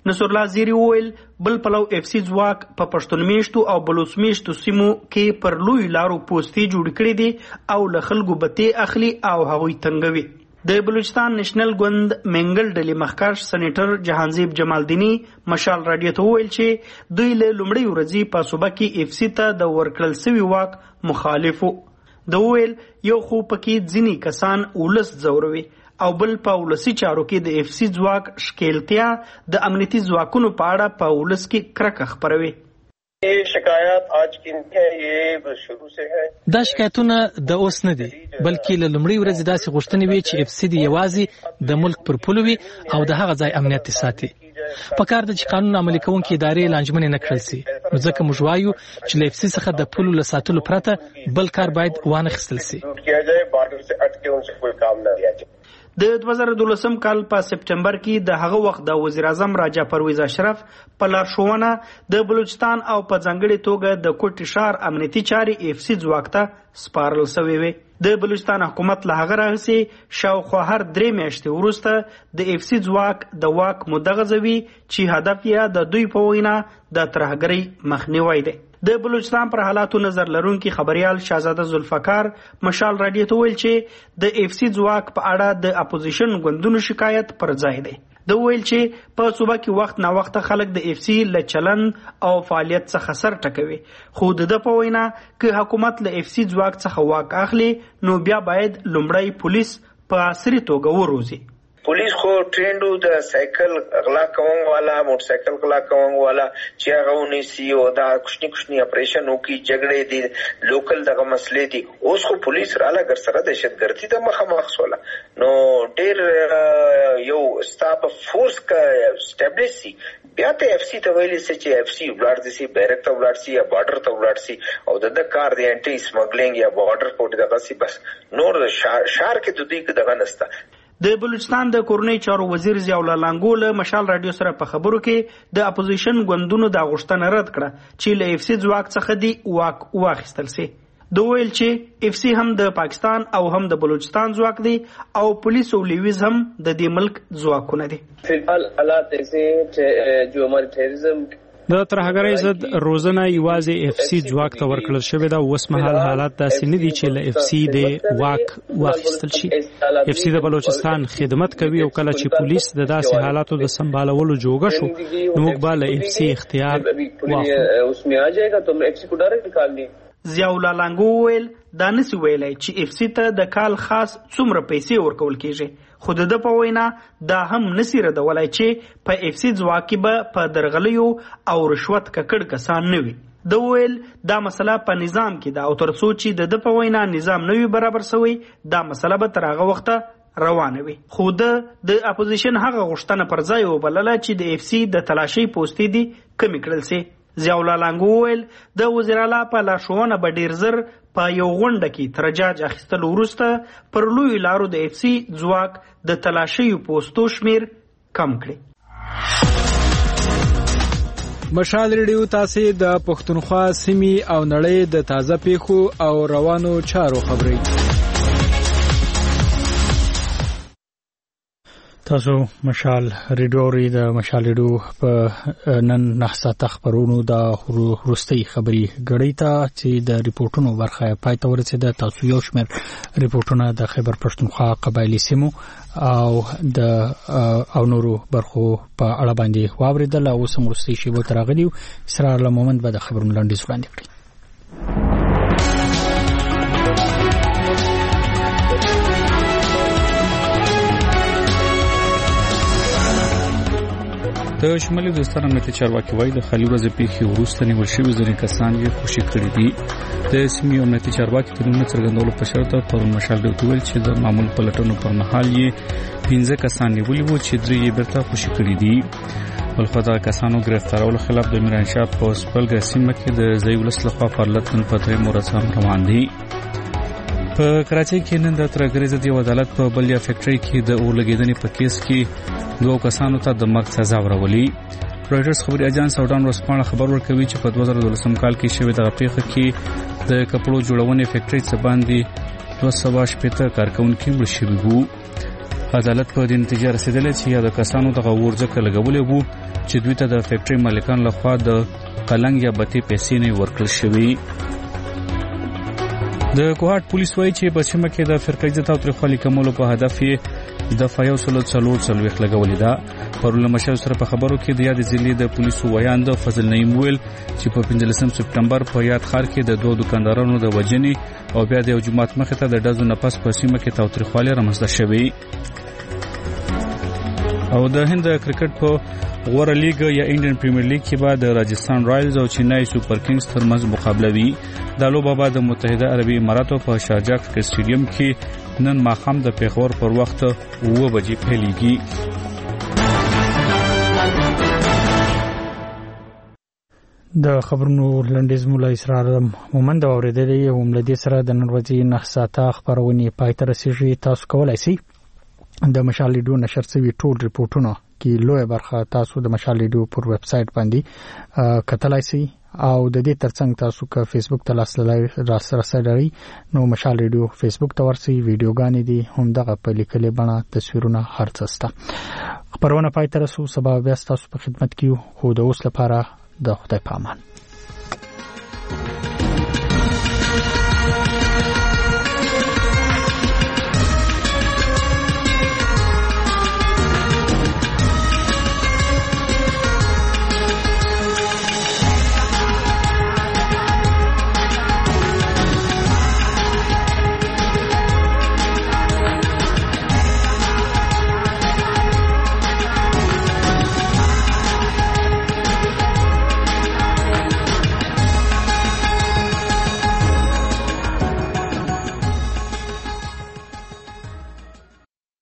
نصر الله زیری وویل بل پلو اف سی ځواک په پښتون میشتو او بلوچ میشتو سیمو کې پر لوی لارو پوستې جوړ کړي دي او له خلکو بتې اخلي او هغوی تنګوي. د بلوچستان نېشنل ګوند منګل ډلې مخکښ سېنیټر جهانزیب جمالدینی مشال راډیو ته وویل چې دوی له لومړۍ ورځې په صوبه کې اف سی ته د ورکړل سوي واک مخالف وو. د وویل یو خو پکې ځینې کسان ولس ځوروي او بل په ولسي چارو کې د اف سی ځواک شکیلتیا د امنیتي ځواکونو په اړه په ولس کې کرکه خپروي. یہ شکایات آج کی نہیں ہے، یہ شروع سے ہے. دا شکایتونه د اوس نه دي بلکې له لومړۍ ورځې داسې غوښتنې وي چې اف سی دی یوازې د ملک پر پولو وي او د هغه ځای امنیت ساتي. پکار د چې قانون عملي کوونکې ادارې لانجمنې نه کړل سي. نو ځکه موږ وایو چې له اف سی څخه د پولو له ساتلو پرته بل کار باید وانخیستل سي. د دوه زره دولسم کال په سپټمبر کې د هغه وخت د وزیر اعظم راجا پرویز اشرف په لارښوونه د بلوچستان او په ځانګړي توګه د کوټ ښار امنیتي چارې اف سی ځواک ته سپارل شوې وې. د بلوچستان حکومت له هغه راهیسې شاوخوا هر درې میاشتې وروسته د اف سی ځواک د واک مدغځوي چې هدف یې د دوی په وینا د ترهګرۍ مخنیوی دی. د بلوچستان پر حالاتو نظر لرونکي خبريال شاهزاده ذوالفقار مشال راډیو ته ویل چې د اف سی ځواک په اړه د اپوزیشن ګوندونو شکایت پر ځای دی. د ویل چې په صوبه کې وخت نا وخت خلک د اف سی له چلند او فعالیت څخه سر ټکوي، خو د په وینا که حکومت له اف سی ځواک څخه واک اخلي نو بیا باید لومړی پولیس په عصري توګه وروزي. پولیس خو ټرینډو د سایکل غلا کوم والا موټر سایکل غلا کوم والا چې هغه ونیسي او دا کوشنی کوشنی اپریشن وکي جګړې دي لوکل دغه مسلې دي. اوس خو پولیس رااله ګر سره دهشتګردي د مخامخ سوله نو ډېر یو ستاپ فورس کا اسټابلیش سي بیا ته اف سی ته ویلي سي چې اف سی ولاړ دي سي بیرک ته ولاړ سي یا بارډر ته ولاړ سي او د کار دی انټي سمګلینګ یا بارډر کوډ دغه سي بس نور شار کې د دوی دغه نسته. د بلوچستان د کورنۍ چارو وزیر ضیاء الله لانګو له مشال راډیو سره په خبرو کې د اپوزیشن ګوندونو د غوښتنه رد کړه چې له اف سی ځواک څخه دی واک واخیستل سي. د ویل چې اف سی هم د پاکستان او هم د بلوچستان ځواک دی او پولیس او لیویز هم د دې ملک ځواکونه دي. فلحال حالات ایسے جو ہمارے ټیرریزم د ترهګرۍ ضد روزنه یوازې اف سی ځواک ته ورکړل شوې ده. اوس مهال حالات داسې نه دي چې له اف سی د واک واخیستل شي. اف سی د بلوچستان خدمت کوي او کله چې پولیس د داسې حالاتو د سمبالولو جوګه شو نو موږ به له اف سی اختیار واخلو. ضیاء الله لانګو ویل دا نسی ویلای چې اف سی ته د کال خاص څومره پیسې ورکول کیږي، خو د په وینا دا هم نسی ردولای چې په اف سی ځواک کې به په درغلیو او رشوت ککړ کسان نه وي. د ویل دا مسله په نظام کې دا او تر څو چې د په وینا نظام نه وي برابر شوی دا مسله به تر هغه وخته روانه وي. خو د اپوزیشن هغه غوښتنه پر ځای وبلله چې د اف سی د تلاشي پوسټې دي کمی کړل سي. ضیاء الله لانګو ویل د وزیر اعلی په لارښوونه به ډیر زر په یو غونډه کې تر جاج اخیستل وروسته پر لوی لارو د اف سی ځواک د تلاشي پوسټو شمیر کم کړي. مشال ریډیو تاسو د پښتونخوا سیمې او نړۍ د تازه پیښو او روانو چارو خبري تاسو مشال ریډیو ری د مشال ریډیو په نن نحسا تخبرونو د وروستي خبري غړی ته چې د ریپورتونو برخه پای ته ورسېده. تاسو یو شمېر ریپورتونه د خیبر پښتونخوا قبایلی سیمو او د او نورو برخو په اړه باندې واوریدل او سمورستي شی به ترغلیو. اسرار الله مومند به د خبرونو لاندې وړاندې کړي. د شمالي دوستان امنیتي چارواکي وایي د خالي ورځې پیښې وروسته نیول شوي ځینې کسان یې خوشي کړي دي. د سیمې امنیتي چارواکي د نوم څرګندولو په شرط پرون مشال ډیوټ ویل چې د معمول پلټنو پر مهال یې پنځه کسان نیولي وو چې درې یې بیرته خوشي کړي دي. بلخو دا کسانو گرفتارولو خلاف د میرانشاه په سپلګر سیمه کې د ځای ولس لخوا فعالیت نن په درې مورثه روان دي. په کراچۍ کې نن د ترهګرۍ ضد یو عدالت په بلیا فیکټري کې د اورلګیدنې په کیس کې دوه کسانو ته د مرګ سزا ورولي. رويټرز خبري اژانس اورډان ورسپانه خبر ورکوي چې په دوه زره دولسم کال کې شوې د پیښه کې د کپړو جوړونې فیکټري څخه باندې دوه سوه شپږ کارکونکو مړ شوي وو. عدالت په دې نتیجه رسیدلی چې یا د کسانو دغه اور ځکه لګولې وو چې دوی ته د فیکټري مالکان لخوا د قلنګ یا بتې پیسې نه ورکړل شوې. د کوهاټ پولیس وایي چې په سیمه کې د فرقه ضد او تاریخوالي کمولو په هدف یې د فایو سلو څلور څلوېښت لګولې ده. پرون له مشر سره په خبرو کې د یاد ضلع د پولیسو ویاند فضل نعیم ویل چې په پنځلسم سپټمبر په یاد ښار کې د دوه دکاندارانو د وژنې او بیا د یو جماعت مخې ته د ډزو نه پس په سیمه کې تاوتریخوالي رامنځته شوې. او د هند کرکټ په غوره لیګ یا انډین پریمیر لیګ کې به د راجستان رایلز او چنای سوپر کینګز ترمنځ مقابله وي. دا لوبه به د متحده عربي اماراتو په شارجه کرکټ سټیډیم کې نن ماښام د پیښور پر وخت اوه بجې پیلېږي. د خبرونو لنډیز مولا اسرار مومند اوریدلې هم لدې سره د نن ورځې نه ساته خبرونه پای ته رسیږي. تاسو کولای شئ د مشال ریډیو نشر شوی ټول ریپورتونه کې لوی برخه تاسو د مشال ریډیو پر ویب سټ باندې کتلای شئ او د دې ترڅنګ تاسو که فیسبوک ته لاسرسي لرئ نو مشال ریډیو فیسبوک ته ورسئ ویډیوګانې دي هم دغه په لیکلې بڼه تصویرونه هر څه شته. خبرونه پای ته رسو سبا بیا تاسو په خدمت کې خو د اوس لپاره د خدای پامان.